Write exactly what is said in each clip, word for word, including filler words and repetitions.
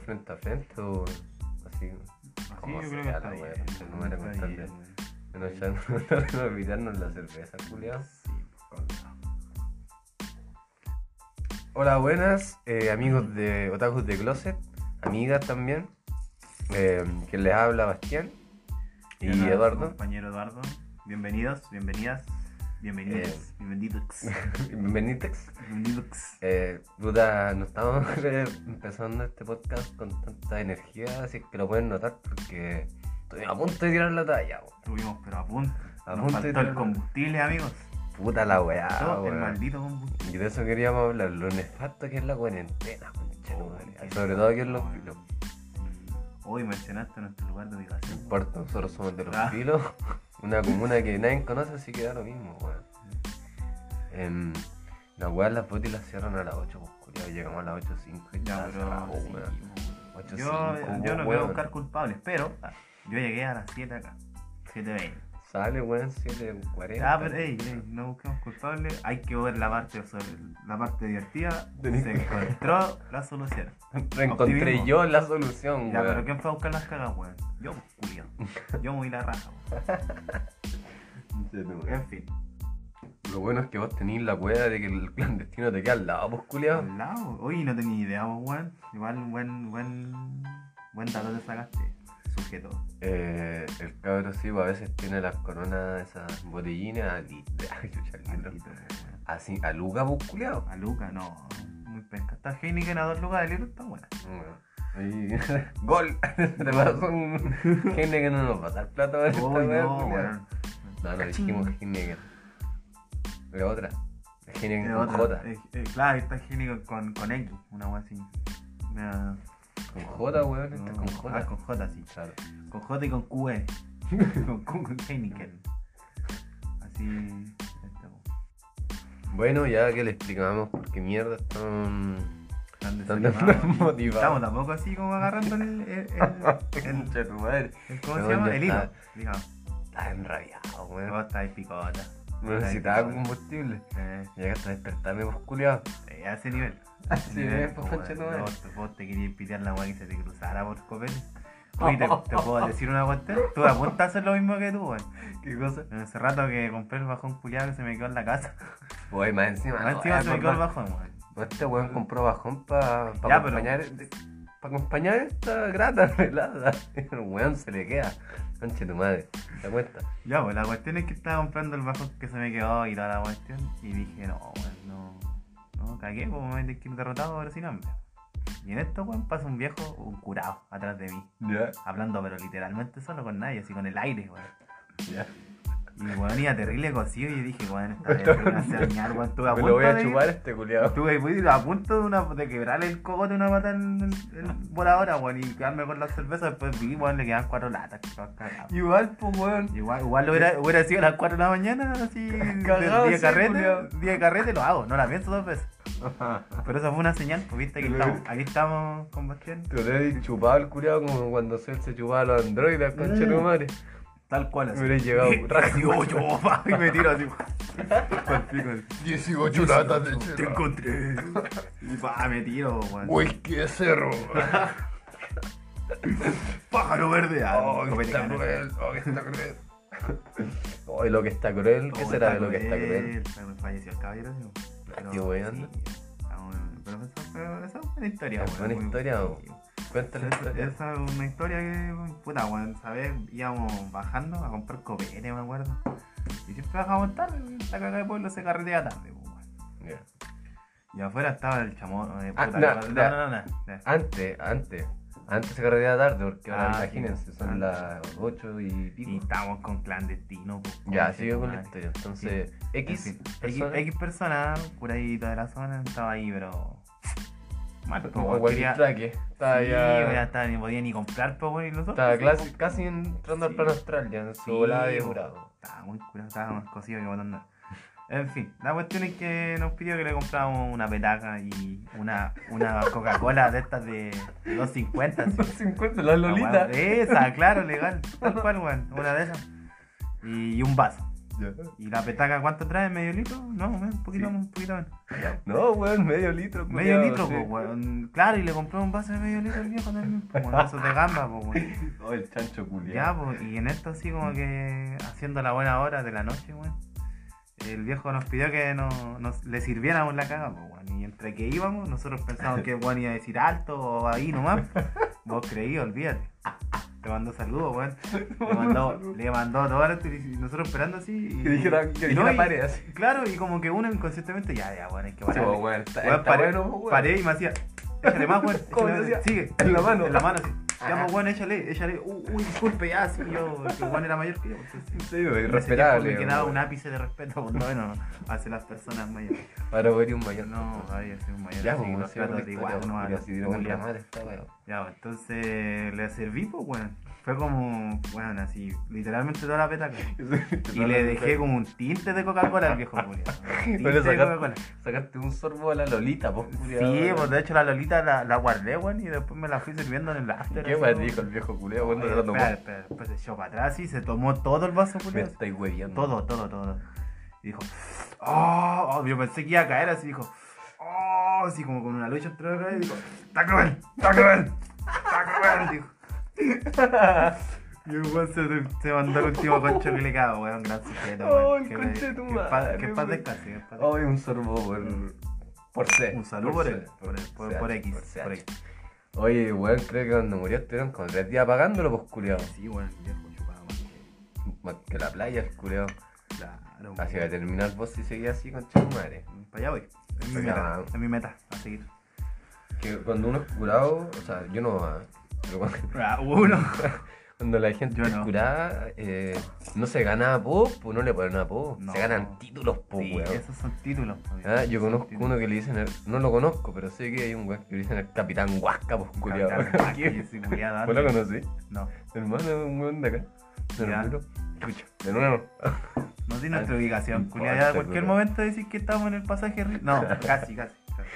frente a frente o así? Así yo creo que está bien. No me van a contar de... Menos ya no olvidarnos la cerveza, culiao. Sí, pues con... Hola, buenas, eh, amigos de Otakus de Closet, amigas también, eh, quien les habla, Bastián y Hola, Eduardo. Compañero Eduardo, bienvenidos, bienvenidas, bienvenidos, Eh, bienvenidos, Bienvenidos. bienvenidos. Eh, puta, no estamos empezando este podcast con tanta energía, así que lo pueden notar porque estoy a punto de tirar la talla. Bo. Estuvimos pero a punto, A nos punto de faltó el tirar- combustible, amigos, Puta la weá, Faltó el weón. maldito combustible. Y de eso queríamos hablar, lo nefasto que es la cuarentena, concha tu Oh, madre. qué Sobre todo aquí en los no, pilos. Hoy mencionaste nuestro lugar de No ubicación. importa, nosotros somos de los Ah. pilos, una comuna que nadie conoce, así que da lo mismo, weón. Em, las weas las botas las cierran a las ocho, pues culiao, llegamos a las ocho cinco y Ya, ya pero cerrado, sí, weón. ocho yo, cinco, yo no weón. voy a buscar culpables, pero ah, yo llegué a las siete acá, siete veinte. Sale, weón, siete cuarenta. Ah, pero ey, ey, no busquemos culpables, hay que ver la parte, sobre la parte divertida. Tenés Se que- encontró la solución. Encontré optimismo. yo la solución, Ya, pero weón. ¿quién fue a buscar las cagas, weón? Yo, Julio. Yo muy la raja, weón. En fin, Lo bueno es que vos tenés la wea de que el clandestino te queda al lado, pues culiao. al lado. Oye, no tenía idea, vos, weón. Igual, buen, buen, buen dato te sacaste. Sujeto. Eh, el cabro sí, pues a veces tiene las coronas, esas botellines, a li- ay, chucha, litro. Maldito, weón. Así, a Luca, pues culiao. A Luca, no. Muy penca. Está Heineken a dos lucas de litro, está buena. Ahí, gol. Te pasó un Heineken, no nos pasa el plato de esta Uy, wea, no, culiao. weón. No, no Cachín. dijimos Heineken. Es otra. Es Heineken Es con otra. J. Eh, eh, claro, está Heineken con, con X, una wea así. Una- Con J, weón, esta es con no, J. Ah, con J, sí. Claro. Con J y con Q E. con, con, con Heineken. Así. Este, po. Bueno, ya que le explicamos por qué mierda están... Están Están desanimados. desmotivados. Estamos tampoco así como agarrando el. el, el, el- Concha tu madre. el- ¿Cómo No, se llama? ya El está. hilo. Digamos. Está enrabiado, weón. Oh, está ahí picota. No necesitaba combustible. Eh, Llega hasta despertarme, pues culiao. eh, a ese nivel. A ese nivel, pues, po, concha tu weón. madre. Vos, vos te querías pitear la weá que se te cruzara por copete. Oye, te, te puedo decir una cuestión. Tú apuntas a hacer lo mismo que tú, weón. ¿Qué cosa? En ese rato que compré el bajón culiado que se me quedó en la casa. Pues más encima. Más no, encima voy a se me quedó el acordar. bajón, weón. Pues este weón compró bajón para pa Ya, pero- acompañar. Para acompañar esta grata velada. El weón se le queda. Concha tu madre. ¿Te cuenta? Ya, pues la cuestión es que estaba comprando el bajón que se me quedó y toda la cuestión. Y dije, no, weón, no. No, cagué, pues me voy a tener que ir derrotado ahora sin hambre. Y en esto, weón, pasa un viejo, un curado, atrás de mí. Ya. Hablando, pero literalmente solo con nadie, así con el aire, weón. Ya. Y weón, iba terrible cocido y dije, weón, esta vez me hace dañar, weón. Estuve a Me punto lo voy a de ir- chupar a este culiao. Estuve pues, a punto de, una, de quebrarle el cogote una pata en el, el voladora, weón, y quedarme con la cerveza. Después vi, weón, le quedaban cuatro latas. que estaba cagado. Igual, pues weón. Igual, igual hubiera, hubiera sido a las cuatro de la mañana, así, Cagado, día de sí, carrete, culiao. día de carrete lo hago, no la pienso dos veces. Pero esa fue una señal, pues viste que estamos, aquí estamos con Bastián. Te lo he chupado el culiao como cuando Cell se chupaba a los androides, concha tu madre. Tal cual, así. Me hubiera llegado dieciocho, pa, y me tiro así. Con pico, dieciocho latas de te encontré. Y pa, me tiro, weón. Whisky de cerro. Pájaro verde. ah, Oh, que copete está cana. cruel, oh, que está cruel. Oh, y lo que está cruel, ¿qué Oh, será está de lo que está cruel? cruel. Falleció el caballero, sí. Pero- Tío, weón. sí, ah, bueno, Pero esa fue esa es una historia, Es weón, buena muy- historia, sí, weón. Cuéntale la historia. Esa es una historia que, puta, weón, ¿sabes? Íbamos bajando a comprar copete, me acuerdo. Y siempre bajábamos tarde, weón. La caga de pueblo se carretea tarde, pues, weón. Ya. Y afuera estaba el chamón, eh, Ah, puta, no, no, no, ya. no, no, no, no. Antes, antes. Antes se carretea tarde, porque ahora Ah, imagínense, sí, son antes. las ocho y Y pico. estábamos con clandestino, pues. Ya, conche sigue tu con la madre. historia. Entonces, En X, fin, X, persona, X persona, curadito de la zona, estaba ahí, pero. Mal, pues, como weón, Walkie quería- Traque. Estaba Sí, ya. ya estaba, ni podía ni comprar, pues, weón, y nosotros. Estaba sí, casi, pues. casi entrando al Sí. plano astral ya en su Sí, volada de po. jurado. Estaba muy curado, estaba más cocido que botón. En fin, la cuestión es que nos pidió que le compráramos una petaca y una, una Coca-Cola de estas de dos cincuenta. así. cincuenta, la Ah, weón, esa, claro, legal. Tal cual, weón. Una de esas. Y, y un vaso. Ya. ¿Y la petaca cuánto trae? ¿Medio litro? No, un poquito Sí. más, un poquito menos. No, weón, medio litro. Medio culiao, litro, sí. pues, weón. Claro, y le compré un vaso de medio litro al viejo también, pues, un vaso de gamba, pues, weón. Oh, el chancho culiao. Ya, pues, y en esto así como que haciendo la buena hora de la noche, weón. El viejo nos pidió que nos, nos le sirviéramos la caga, pues, weón. Y entre que íbamos, nosotros pensamos que el weón iba a decir alto o ahí nomás. Vos creí, olvídate. Te mandó saludos, weón. Le mandó, le mandó todo a y nosotros esperando así. Y, Que dijera, que y dijera y- pare así. Claro, y como que uno inconscientemente, ya, ya, weón, hay que Sí, parar. pues, weón, está, Weón, está paré, bueno, pues, weón. paré y me hacía, échale más, weón. ¿Cómo échale decía? más, sigue. En la mano. En la mano, sí. Ya, pues, weón, échale, échale. Uh, uy, disculpe, ya, sí, yo, que el weón era mayor que yo. Entonces, Sí, weón, en ese irrespetable. tiempo me quedaba weón. un ápice de respeto, por lo menos, hacia las personas mayores. Para ver un mayor. No, había sido un mayor, Ya, así pues, que los sí, una tratos de historia, igual, no pues, a culiao, los si dieron el culiados. remate, está weón. Ya, pues, entonces le serví, pues, weón. Fue como, bueno, así, literalmente toda la petaca. Y le dejé como un tinte de Coca-Cola al viejo culiao. Un tinte Pero de Coca-Cola. sacaste, sacaste un sorbo a la Lolita, pues, culiao. Sí, pues de hecho la Lolita la, la guardé, weón, y después me la fui sirviendo en el after. ¿Qué así, weón como- dijo el viejo culiao cuando Oye, lo tomó? espera, espera, después se echó para atrás y se tomó todo el vaso, Me culiao. estáis hueviando. Todo, todo, todo. Y dijo, oh, oh, yo pensé que iba a caer así, dijo, oh, así como con una lucha entre los y dijo, está cruel, está cruel, está cruel, dijo. Y el weón se, se mandó el último concho que le cago, weón, gran sujeto, Oh, weón. el Que conche me- de tu que paz- madre, Que paz weón. descanse, que paz descanse. Hoy un sorbo por. Por C. Un saludo por C, él, por, él, por, C H, por X, C H. por X. Oye, weón, creo que cuando murió estuvieron como tres días pagándolo, pues, culiao. Sí, weón, el viejo chupaba más que... Más que la playa, el culiao. Claro, Así va a weón. terminar vos si seguís así con tu madre. Para allá voy, es mi Para meta, allá. es mi meta, a seguir. Que cuando uno es curado, o sea, yo no. ah, Pero cuando, Ah, uno. cuando la gente Yo es no. curada, eh, no se gana apodo, pues no le ponen apodo. No. Se ganan títulos, pues, Sí, weón. esos son títulos. pues, Ah, yo son conozco títulos. uno que le dicen, el- no lo conozco, pero sé que hay un weón que le dicen el Capitán Huasca, pues, culiao. Capitán Huasca, y ese culiao, ¿Vos lo ¿dónde? conocí? No, Hermano, es un weón de acá. De Ya. nuevo. Escucha, de nuevo. no tiene nuestra Ah, ubicación. no Culiao, ya importa, a cualquier culiao. momento decís que estamos en el pasaje ri- No, casi, casi. casi.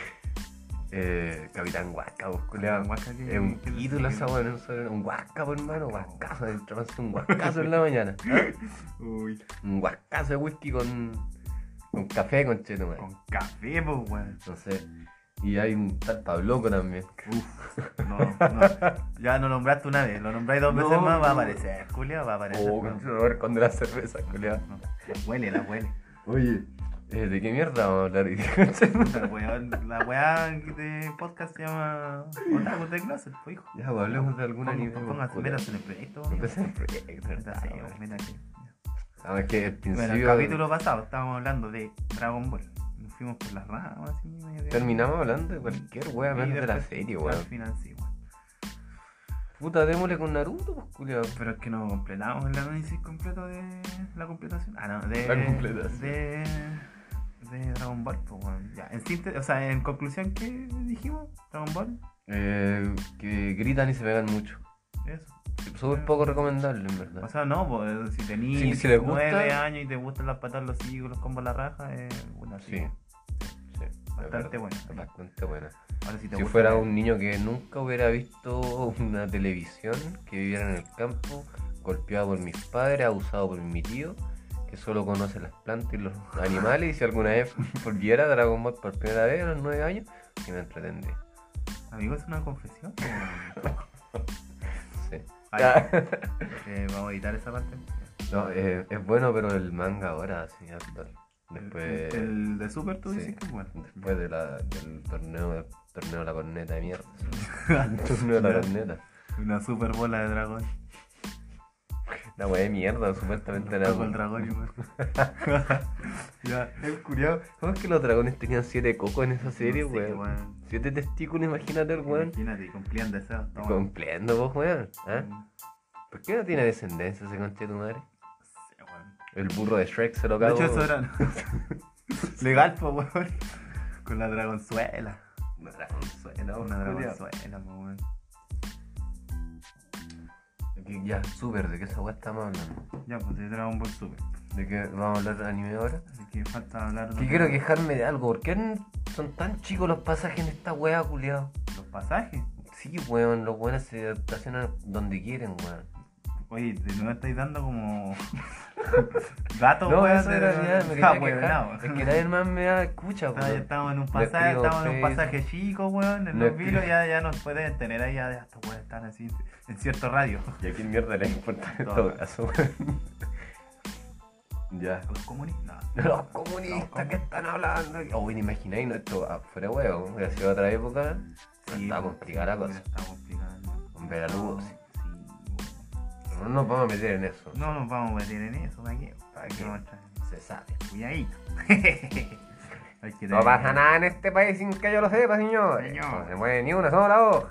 Eh, Capitán Huasca, pues, culiao. Capitán Huasca, ¿qué- Es un qué- título qué- esa weón, un sobre- un huasca, pues, hermano. Huascazo, el trabajo un huascazo en la mañana. ¿Ah? Uy, Un huascazo de whisky con, con café, con cheto, man. con café, pues, weón. No sé. Y hay un tal Pabloco también. Uf, no, no. Ya lo nombraste una vez, lo nombráis dos No, veces más, va a no. aparecer, Julia, va a aparecer. Oh, no. conchito, a ver cuando la cerveza, culiao. No, la huele, la huele. Oye, eh, ¿de qué mierda vamos a hablar hoy? La weá, la weá de podcast se llama Otaku de Closet, pues, hijo. Ya, pues, hablemos de algún anime. Póngase, póngase, culiao. métase en el proyecto, amigo. Métase en el proyecto, Métase, ¿verdad? weón, métase. Ah, es que el principio. Bueno, el capítulo pasado estábamos hablando de Dragon Ball. Nos fuimos por las ramas, así, medio que- Terminamos hablando de cualquier wea Y menos de la después, serie, Al weón. final sí, weón. Puta, démosle con Naruto, pues, culiao. Pero es que no completamos el análisis completo de la completación. Ah, no, de. La completación. De. De Dragon Ball, pues, weón. Ya, en síntesis, o sea, en conclusión, ¿qué dijimos? Dragon Ball, Eh, que gritan y se pegan mucho. eso. Súper poco recomendable, en O verdad. sea, no, pues si tenías Sí, si les gusta- nueve años y te gustan las patas, los higos, los combos, la raja, es una Sí. serie. Sí, es Bastante verdad, buena. es bastante buena. Ahora si te Si gusta fuera el- un niño que nunca hubiera visto una televisión, que viviera en el campo, golpeado por mis padres, abusado por mi tío, que solo conoce las plantas y los animales, y si alguna vez volviera a Dragon Ball por primera vez a los nueve años, que me entretendría. Amigo, es una confesión. Sí. Ay, eh, vamos a editar esa parte. No, eh, es bueno, pero el manga ahora, sí, actual. Después, El, el de Super, tú sí. dices que es bueno. después de la, del torneo, torneo de la corneta de mierda. El torneo de la corneta. Una super bola de dragón. La wea de mierda, supuestamente era. Con el dragón, igual. Ya. Es curioso. ¿Cómo es que los dragones tenían siete cocos en esa serie, No sé, weón? weón. Siete testículos, imagínate el weón. Imagínate, cumplían deseos. toma. Cumpliendo vos, weón. ¿Ah? Mm, ¿Por qué no tiene descendencia ese conche de tu madre? no sé, weón. El burro de Shrek se lo De cagó. hecho, eso era legal, pues, weón. Con la dragonzuela. Una dragonzuela, Una culiao. dragonzuela, pues, weón. Que Ya, súper, ¿de qué esa weá estamos hablando? Ya, pues, de Dragon Ball Super. ¿De qué vamos a hablar de anime ahora? Así que falta hablar de Que quiero quejarme de algo. ¿Por qué n- son tan chicos los pasajes en esta weá, culiao? los pasajes. Sí, weón, los weones se estacionan donde quieren, weón. Oye, de nuevo estáis dando como. Gato, No, weón. eso de- en realidad me Ah, quería weón, quejar. no. Es que nadie más me da escucha, Estamos, weón. estamos en un Le pasaje, escribo estamos en un Facebook. pasaje chico, weón, en Le los escribo- vilos ya, ya nos pueden tener ahí, ya, ya esto puede estar así en cierto radio. ¿Y a quién mierda le importa en Todo. todo caso, weón? Ya. ¿Los comunistas? Los comunistas que están hablando. Oh, ni imagináis, no, esto ah, fuera huevo, hubiera sido otra época. No Sí, estaba pues, complicada la sí, cosa. Está complicada. Con ver a Lugo, sí. Sí. No nos vamos a meter en eso. No nos vamos a meter en eso, ¿para qué? ¿Para qué qué? vamos a entrar? Se sabe. Cuidadito. Hay que No tener- pasa nada en este país sin que yo lo sepa, señor. Señor. No se mueve ni una sola hoja.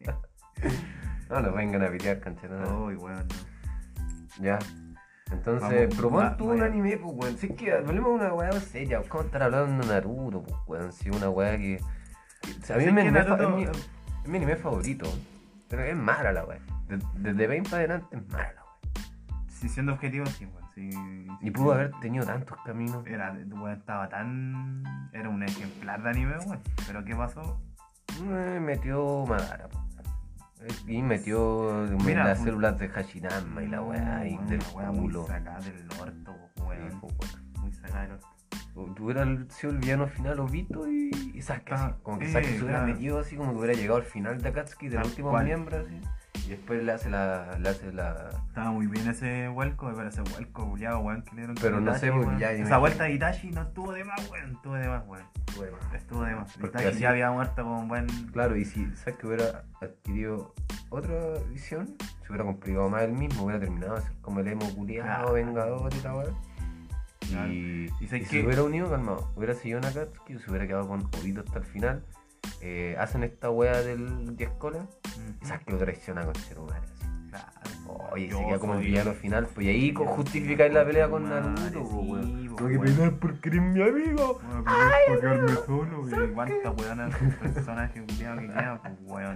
No nos vengan a pitear, canchetas. Uy, weón, no. Ya. Entonces, Vamos, propon va- tú vaya. un anime, pues, weón. Si es que hablemos de una weá seria. ¿Cómo estar hablando de Naruto, pues, weón? Si una weá que. que- o sea, a mí Sí, me que anime fa- Naruto- es, mi, es mi anime favorito. Pero es mala la weá. De- Desde Pain para adelante es mala la weá. Sí, siendo objetivo, sí, weón. Sí, Y sí, pudo sí. haber tenido tantos caminos. Era, weón, estaba tan. Era un ejemplar de anime, weón. Pero ¿qué pasó? Eh, metió Madara, pues. Y metió Mira, las fu- células de Hashirama y la weá y Weón, del una weá muy culo. sacada del orto, Sí, weón. pues, weón. Muy sacada del orto. Tú hubieras sido el villano final Obito y, y Sasuke, así. Ah, Como que eh, Sasuke se hubiera claro. metido así, como que hubiera llegado al final de Akatsuki, del Tal último cual. miembro, así. Y después le hace la. Le hace la... Estaba muy bien ese vuelco, pero ese vuelco, culiado, weón, que le dieron Pero con no Itachi, sé, porque weón. ya Esa imagino. vuelta de Itachi no estuvo de más, weón. Estuvo de más, weón. Estuvo de más. Porque Itachi así- ya había muerto con buen. Claro, y si Sasuke hubiera adquirido otra visión, se hubiera complicado más el mismo, hubiera terminado de ser como el emo culiado, Claro. vengador y la weá. Claro. Y, Y sé y que- se hubiera unido, calmado, hubiera seguido en Akatsuki, se hubiera quedado con Obito hasta el final. Eh, hacen esta wea del diez colas y Sasuke lo traiciona con ser humano. Oye, y se queda como el villano final, pues y ahí co- justificáis la pelea con Naruto, Sí, po, weón. po, Tengo que weón. pelear porque eres mi amigo. Bueno, pero es para quedarme solo, weón. ¿Cuántas weonas personajes culiados que quedan? Pues weón.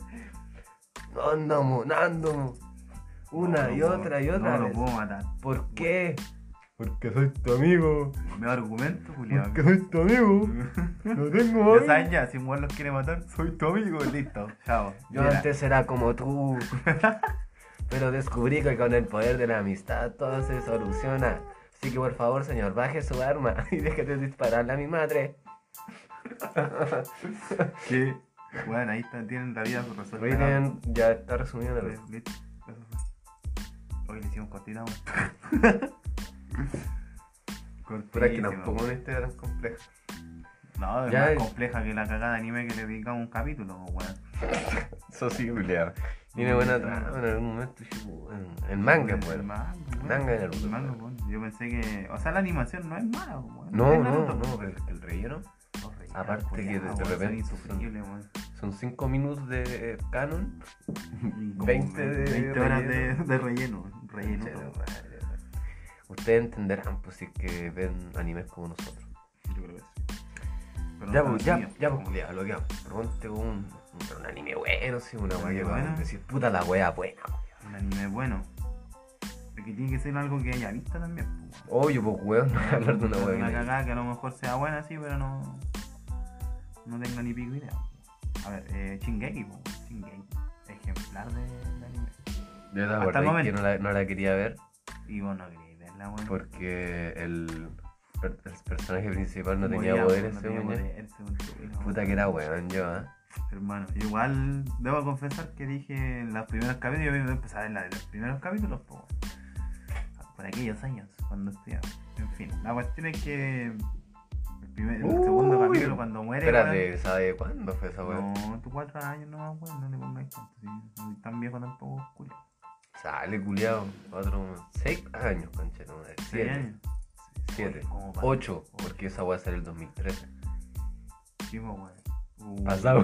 No andamos, no andamos. Una No lo y puedo- otra y otra No lo vez. puedo matar. ¿Por qué? Porque soy tu amigo. Me argumento, culiado. Porque soy tu amigo. No tengo Ya saben amigo. ya, si un weón los quiere matar, soy tu amigo, listo. Chao. Yo Mira. antes era como tú. Pero descubrí que con el poder de la amistad todo se soluciona. Así que por favor, señor, baje su arma y deje de dispararle a mi madre. Que, bueno, ahí está, tienen la vida resuelta. Raiden ya está resumido en el. Listo, eso fue. Hoy le hicimos cortina, weón. Pero es que Cortísimo. tampoco una historia tan compleja. No, es Ya más es- compleja que la cagada de anime que le dedicamos un capítulo, weón. Eso sí, culiao. Tiene buena trama en algún momento. chico, En, en manga, pues. El manga, weón. Manga de Naruto, El manga, weón. weón. Yo pensé que. O sea, la animación no es mala, weón. No, Es no, Naruto, no, weón. pero es que el relleno Horrible, aparte que de- de weón, repente son insufribles, weón. son cinco minutos de eh, canon. Y como veinte de veinte horas de, relleno. de relleno. Relleno. Concha de madre, weón. Ustedes entenderán, pues, si es que ven animes como nosotros. Yo creo que sí. Pero Ya, no pues, tan ya, seguido. ya, pues, culiao, lo que hago. Proponte un, un, un anime bueno, sí, una weá que Bueno. podamos decir, puta la wea buena, culiao. Un anime bueno. Porque tiene que ser algo que haya visto también, pues, weón. Obvio, pues, weón, no voy a hablar de una wea Una que no- cagada que a lo mejor sea buena, sí, pero no. No tengo ni pico idea. A ver, eh, Shingeki, po, Shingeki. Ejemplar de, de anime. Yo te Hasta el acordé que momento. no la, no la quería ver Y vos no queréis verla, weón. porque el, per- el personaje principal no tenía Moría, poderes, no según tenía yo. poderes, según tú, y no, Puta que era weón yo, ¿eh? Hermano, igual debo confesar que dije en los primeros capítulos, yo empecé a ver la de los primeros capítulos, po, por aquellos años, cuando estudiaba. En fin, la cuestión es que el, primer, el Uy. segundo capítulo, cuando muere. Espérate, ¿sabes cuándo fue esa weón, weón? no, tú cuatro años nomás, weón, no le pongáis tanto, sí, no soy tan viejo tampoco, culo. Sale culiao, cuatro, seis años, concha, no, ¿Seis siete, años? siete, Oye, ¿cómo pasa? ocho, porque esa weá salió el dos mil trece. Sí, po, weón. Uh. Pasado.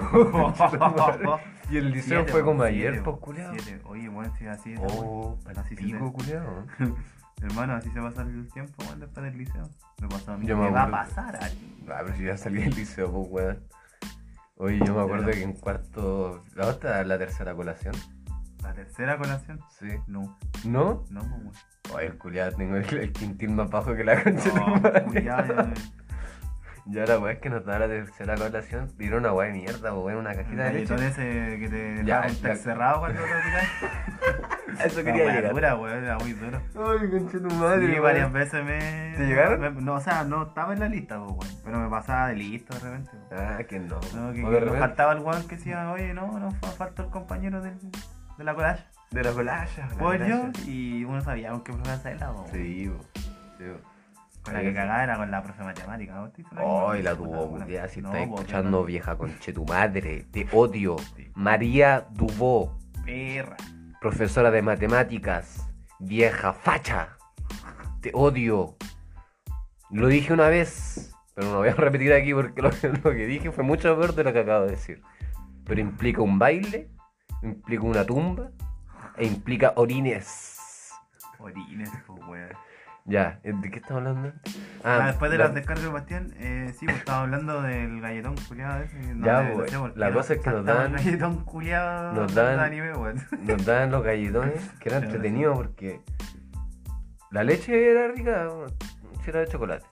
Y el liceo Siete, fue po, como siete, ayer, po, pues culiao. siete. Oye, weón, si así es. Oh, Así se pico ve. culiao. Hermano, así se va a salir el tiempo, weón, después del liceo. Me pasó a mí. Yo me me va a acuerdo. pasar a ti. Ah, pero si ya salí del liceo, pues weón. Oye, yo me acuerdo Pero- que en cuarto. ¿La otra la tercera colación? La tercera colación. Sí. No, ¿No? no, po, weón. Oye, culiao, tengo el, el quintil más bajo que la concha de tu No, madre. culiao, ya- Ya la weá es que nos da la tercera colación, dieron una weá de mierda, pues weón, una El cajita de leche. galletón ese que te Ya, daba un la- tag cerrado cuando lo tiras. A eso La quería weá llegar. dura, weón, era muy duro. Ay, concha tu madre, Sí, weón. varias veces me. ¿Te llegaron? me- no, o sea, no estaba en la lista, pues, weón. Pero me pasaba de listo de repente. Weón. Ah, que no. No, que, O que de nos repente- faltaba el weón que decía, oye, no, no fa- falta el compañero del, de la collage. De la colalla. la Pues yo, colalla. y uno sabía con qué profesora era, po, weón. Sí, po. Sí, po. Con la que cagaba era con la profe de matemática, ¿no? ¿Te hizo la Ay, misma? la tuvo, Puta, culiá, si no, estás po, escuchando, pero- vieja conche tu madre. Te odio. Sí. María Dubó, Perra. profesora de matemáticas. Vieja facha. Te odio. Lo dije una vez, pero no lo voy a repetir aquí porque lo, lo que dije fue mucho peor de lo que acabo de decir. Pero implica un baile, implica una tumba e implica orines. Orines, pues, weón. Ya, ¿de qué estamos hablando? Ah, después de la- las descargas de Bastián, eh, sí, pues estaba hablando del galletón culiado ese. No, Ya, no pues, sé por qué la nos cosa es que nos saltaba el dan- galletón culiado nos de dan- anime, weón. Nos daban los galletones, que era Claro, entretenido porque la leche era rica, si era de chocolate.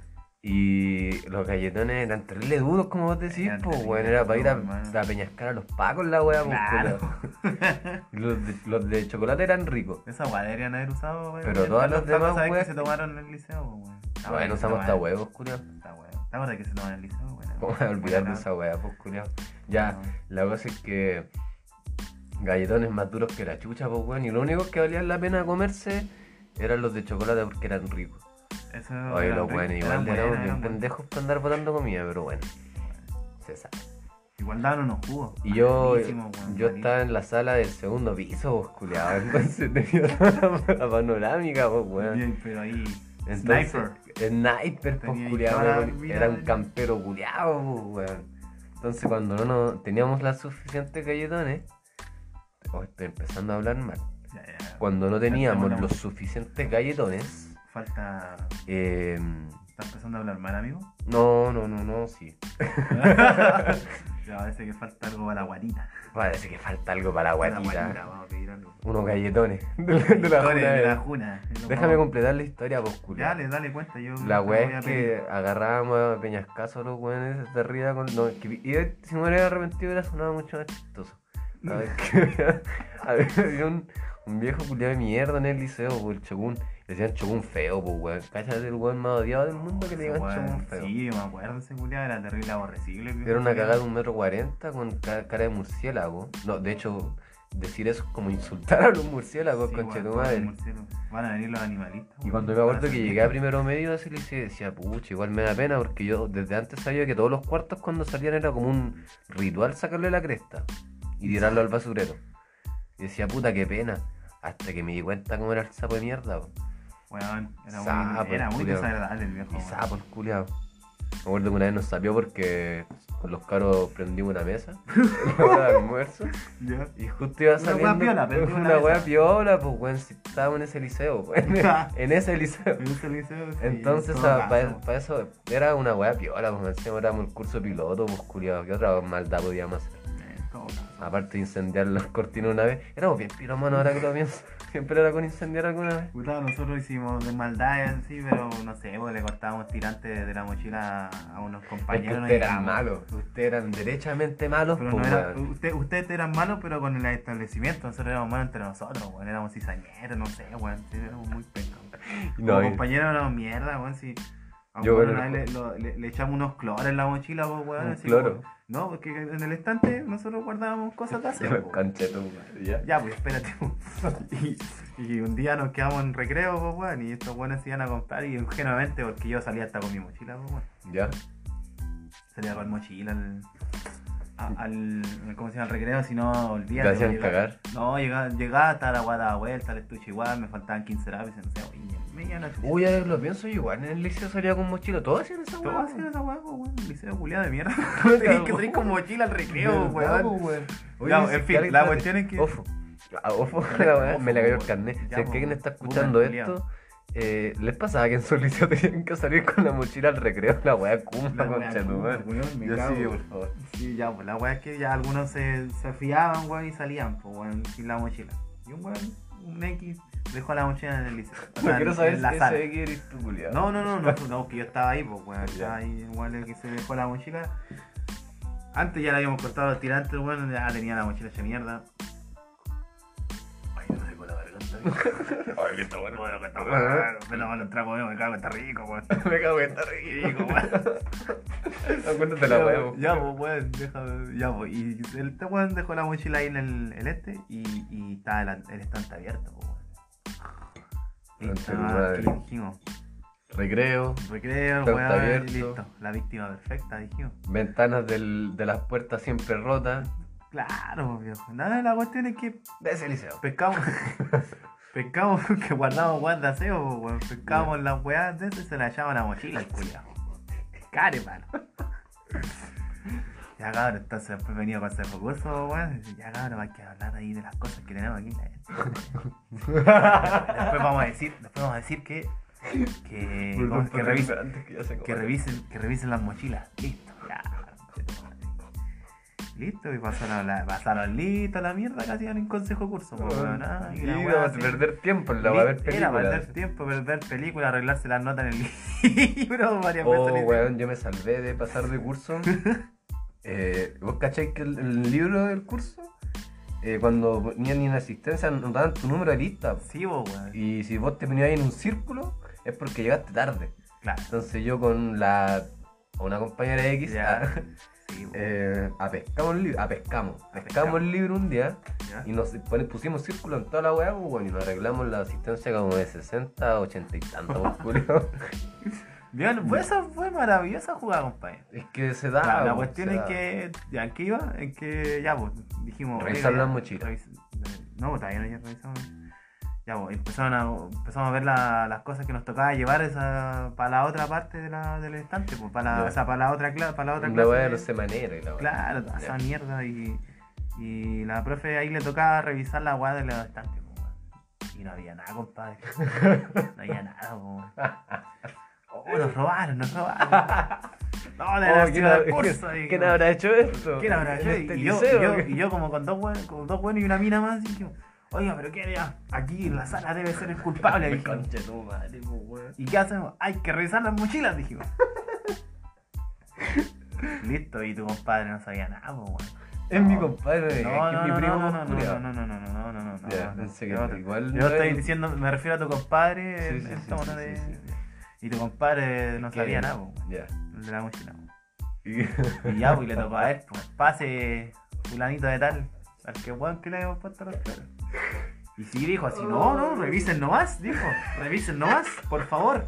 Y los galletones eran terrible duros, como vos decís, Eran pues, terrible weón, era para ir a, duros, hermano. a peñascar a los pacos la weá, pues, Claro. culiao. Y los de, los de chocolate eran ricos. Esa weá deberían haber usado, weón. Pero todas las demás ¿sabes que weas se que- tomaron en el liceo, weón? Ah, Bueno, que se usamos hasta tomaron- huevos, culiao. Está weón. ¿Te acuerdas que se toman en el liceo, weón? ¿Cómo me voy a olvidar de Bueno, esa weá, pues, culiao? Ya, no. la cosa es que galletones más duros que la chucha, pues, weón, y lo único que valían la pena comerse eran los de chocolate porque eran ricos. Eso Oye, eran los ricos, buenos, eran igual buenas, éramos eran bien buenas. pendejos para andar botando comida, pero bueno, se sabe. Igual daban unos jugos. Y yo, malísimos, weón, yo estaba en la sala del segundo piso, pues, culiado, entonces tenía toda la, la panorámica, pues, weón. Bien, pero ahí. Entonces, Sniper. Sniper, pues, Tenía ahí culiado, toda la weón, vida era un del- campero culiado, pues, weón. Entonces, cuando no nos teníamos las suficientes galletones, oh, estoy empezando a hablar mal. Ya, ya. Cuando no teníamos Saltémonos. los suficientes galletones, Falta. eh, ¿Estás empezando a hablar mal, amigo? no, no, no, no, sí. Ya parece que falta algo para la guatita. Parece que falta algo para la Para la guatita. vamos a pedir algo. Unos galletones de, la- de la Historia juna. de la de- juna. Déjame completar la historia, pues, culiao. Dale, dale cuenta. Yo La te weá voy a es pedir. que agarrábamos a Peñascaso a los weones de arriba con. No, que, y si me hubiera arrepentido hubiera sonado mucho más chistoso. A ver, que había, había un, un viejo culiado de mierda en el liceo, pues, el chocún. Le decían chocún feo, pues, weón. Cállate el weón más odiado del mundo que le Ese digan weón, chocún feo. Sí, yo me acuerdo ese culiado, era terrible aborrecible. Era una cagada de un metro cuarenta con ca- cara de murciélago. No, de hecho, decir eso es como insultar a los murciélagos, Sí, conche weón, tu todos madre. los murciélagos. Van a venir los animalistas. Y weón. cuando me acuerdo Van a que ser- llegué a primero medio así le hice, decía, pucha, igual me da pena porque yo desde antes sabía que todos los cuartos cuando salían era como un ritual sacarle la cresta y tirarlo al basurero. Y decía, puta, qué pena. Hasta que me di cuenta cómo era el sapo de mierda. Po. Weón, era Sapo, muy, era el muy culiao. desagradable el viejo. Y weón. sapo el culiao. Me acuerdo que una vez nos sapió porque con los caros prendimos una mesa en la hora de almuerzo. Ya. Y justo iba Una saliendo wea piola, prendimos una una wea mesa. piola, pues weón, si estábamos en ese liceo, pues, en, en ese liceo. En ese liceo, sí, Entonces, en todo para caso. eso era una wea piola, pues encima éramos el curso piloto, pues culiado, ¿qué otra maldad podíamos hacer? En todo caso. Aparte de incendiar las cortinas una vez, éramos bien piromanos ahora que lo pienso, siempre era con incendiar alguna vez. Puta, nosotros hicimos de maldades así, pero no sé, pues, le cortábamos tirantes de la mochila a unos Es que compañeros. ustedes eran digamos. malos, ustedes eran derechamente malos, Pero pues no era, weón. usted, ustedes eran malos, pero con el establecimiento. Nosotros éramos malos entre nosotros, weón. Éramos cizañeros, no sé, weón. Sí, éramos muy pecos. No, Como y- compañeros éramos mierda, weón. Si a un Yo, weón bueno, una vez le, lo- le- le echamos unos clores en la mochila, pues, weón. Un así cloro. como- no, porque en el estante nosotros guardábamos cosas de hacer. Los pues, weón. conchetos, weón, ya. Ya, pues espérate. y, y un día nos quedamos en recreo, pues, weón. Y estos weones se iban a comprar. Y ingenuamente, porque yo salía hasta con mi mochila, pues, weón. Ya. Salía con mochila al, a- al, ¿cómo se llama? Al recreo, si no, olvídate. Te hacían llegaba- cagar. No, llegaba, llegaba hasta la guada daba vuelta, el estuche igual, me faltaban quince lápices, no sé, oye, me iban a chuchar. Uy, ahora que lo pienso, yo igual en el liceo salía con mochila, todos hacían esa Todo weá. hacían esa hueá, pues, weón, liceo culiado de mierda. Cagó. Tenés que salir con mochila al recreo, ¿Verdad, weón. po, weón? Oye, Ya, si en fin, alguien- la cuestión es que- Ofo. Ah, ofo, la weá, me le cayó el Ofo, carnet. ya, Si es que po, alguien está puta, escuchando culiao. esto, eh, ¿les pasaba que en su liceo tenían que salir con la mochila al recreo? La weá kuma, La weá concha tu kuma, madre. weón, me Yo cago. sí, por favor. Sí, ya, pues la weá es que ya algunos se, se fiaban, weón, y salían, pues, weón, sin la mochila. Y un weón, un X, dejó la mochila en el liceo. O No sea, quiero en- saber en si la ese sala. de que eres tú, culiao. No, no, no, no, no, que yo estaba ahí, pues, weón. Ya. Estaba ahí, igual el que se dejó la mochila. Antes ya le habíamos cortado los tirantes, weón, ya tenía la mochila hecha mierda. Ay, no me con la garganta. Ay, que está bueno. Bueno, que está bueno. Me tomo los tragos, weón, me cago, está rico, weón. Me cago en esta rico, weón. No, cuéntate la Ya, weón. Ya, pues, weón, déjame. Ya, pues. Y el este weón dejó la mochila ahí en el, el este y, y estaba el, el estante abierto, pues, weón. Y Concha tu estaba, madre. ¿qué dijimos? Recreo, Recreo, Estante weón, abierto. y listo. La víctima perfecta, dijimos. ventanas del, de las puertas siempre rotas. Claro, viejo. Nada, la cuestión es que De ese liceo. pescamos. pescamos que guardamos weón de aseo, pues, weón. Pescamos las weas de eso y se la llaman a la mochila, el culiao. Care, mano. Ya cabrón, entonces después venía con ese curso, weón. Ya cabrón, hay que hablar ahí de las cosas que tenemos aquí en la Después vamos a decir, después vamos a decir que. Que, ¿cómo es? que revisen, Antes que ya se que acabó. revisen, que revisen las mochilas. Listo, ya. Listo, y pasaron, la, pasaron listo la mierda que hacían en consejo curso, pues, weón. ah, y la Y weá vamos a así. perder tiempo en la va a ver Era películas. perder tiempo, perder películas, arreglarse las notas en el libro varias Oh, veces. le hicieron. weón, yo me salvé de pasar de curso. eh, ¿Vos cacháis que el, el libro del curso, eh, cuando ponían en asistencia, anotaban tu número de lista? Sí, vos, weón. Y si vos te ponías ahí en un círculo, es porque llegaste tarde. Claro. Entonces yo con la una compañera X Ya. ah, Sí, vos. eh, apescamos el libro, apescamos, Apescamos. pescamos el libro un día ¿Ya? y nos pone- pusimos círculo en toda la weá, pues, bueno, y nos arreglamos la asistencia como de sesenta, ochenta y tanto, pues, culiao. Bien, pues esa fue maravillosa jugada, compadre. Es que se da. La, la pues, cuestión se es da. que, ya, ¿qué iba? En que, ya, pues, dijimos... Revisar oiga, las ya, mochilas. revis- No, pues, todavía no ya revisamos. Ya, pues, empezaron a, empezamos a ver la- las cosas que nos tocaba llevar esa, para la otra parte de la, del estante, pues, para la, Ya. o sea, para la otra, cla- para la otra La clase. weá de de- los semaneros y la weá. Claro, toda Ya. esa mierda y, y la profe ahí le tocaba revisar la weá de los estantes, pues, weón. Y no había nada, compadre. No había nada, po. Oh, nos robaron, nos robaron. No, de la Oh, ¿quién, del habrá- curso. y- quién habrá hecho esto? ¿Quién habrá ¿En hecho? este Y yo, liceo, y yo, qué? y yo como con dos buenos, con dos buenos y una mina más, y dije, oiga, pero qué ya, aquí en la sala debe ser el culpable, dije. Concha tu madre, pues, weón. ¿Y qué hacemos? Hay que revisar las mochilas, dijimos. Listo, y tu compadre no sabía nada, pues, weón. Es mi compadre, No, es no, mi no, primo no, no, no, culiao. no, no, no, no, no, no, no, no, Ya, no, pensé yo- que igual Yo no estoy es- diciendo, me refiero a tu compadre Sí, en sí, en sí, tono sí, de... sí, sí. Y tu compadre no ¿Qué? sabía nada, pues, Ya. el de la mochila. Y- Y ya, pues, y le tocó a él, pues, pase fulanito de tal, al que weón que le habíamos puesto los perros. Y sí dijo así, no, no, revisen nomás, dijo, revisen nomás, por favor.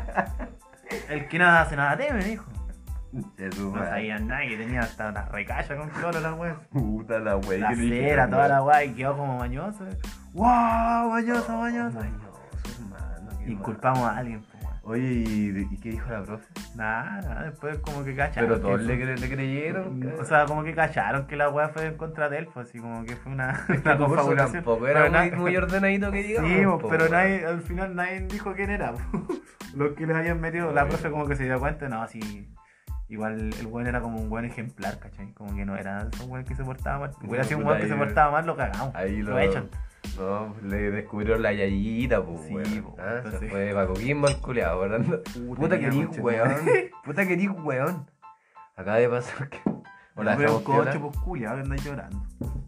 El que nada hace nada teme, dijo. Ya tu No madre. sabían nada, que tenía hasta una recalla con cloro las weas. Puta la wey. La cera, toda la weá, y quedó como mañoso. ¡Wow! Mañoso, mañoso. Mañoso, hermano. qué Inculpamos a alguien, pues, weón. mal. Oye, ¿y, ¿y qué dijo la profe? Nada, nada, después como que cacharon. Pero todos que le, fue- cre- le creyeron. O sea, como que cacharon que la weá fue en contra de él, pues así como que fue una, Es que una el curso confabulación. tampoco era Pero muy, na- muy ordenadito que digamos. Sí, pues, po, pero weón. nadie, al final nadie dijo quién era. po. Los que le habían metido, la profe como que se dio cuenta, no, así. Igual el weón era como un buen ejemplar, ¿cachai? Como que no era un weón que se portaba mal. Si hubiera sido un Puta, weón que se ahí- portaba mal, lo cagamos. Ahí lo, Lo echan. No, le descubrieron la yayita, pues, Sí, weón. po, Ah, se entonces- fue de Coquimbo el culeado, ¿verdad? Puta que ya, eres conche tu weón. madre. Puta que eres weón. Acaba de pasar que. O la No, pero dejamos un coche, piola. pues culia, ahora andáis llorando.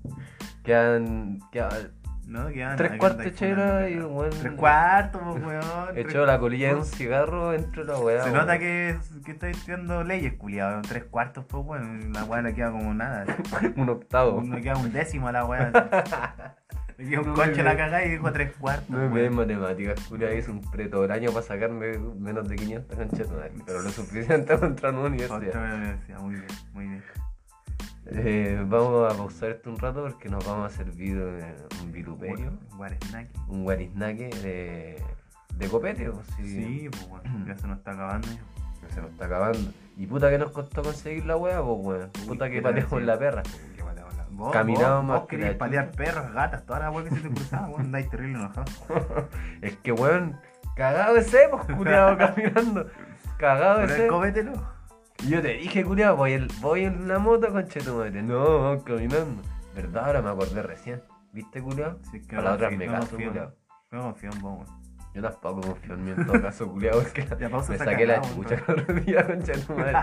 Quedan. quedan No, que tres cuartos de chela y el weón. Tres cuartos, pues weón. tres- Echó la colilla de un cigarro entre la weá. Se weón. nota que, que está estudiando leyes, culiado. Tres cuartos, pues weón. La weá le queda como nada. Un octavo. No queda un décimo a la weá. Le queda un No conche me a la ve. cagada y dijo tres cuartos. No me weón. ve en matemáticas, culia, hice un pretoraño para sacarme menos de quinientas canchas, pero lo suficiente para entrar a una universidad. Otra universidad, muy bien, muy bien. Eh, vamos a pausar esto un rato porque nos vamos a servir eh, un vituperio, Guaresnaki. un guarisnaque de, de copete, pues, sí, Sí, pues weón. Ya se nos está acabando ya. que se nos está acabando. Y puta que nos costó conseguir la wea, pues weón. Puta Uy, que ¿qué te pateamos decía? la perra. Uy, qué pateamos la- Vos, Caminamos vos, más vos que querías la patear chucha. perros, gatas, toda la weá que se te cruzaba, weón. Andáis terrible enojado. Es que weón, cagado de sed, pues culiado caminando. Cagado de Pero sed. cómetelo. Y yo te dije, culiao, voy, en- voy en la moto, conche tu madre. No, vamos caminando. ¿Verdad? Ahora me acordé recién. ¿Viste, culiao? Sí, que Para la no, otra sí, me no nos caso, fiamos. culiao. No confío en vos, weón. Yo tampoco confío en mí en todo caso, culiado, porque Ya pausa me esa saqué la cagada, chucha weón. el otro día, concha de tu madre.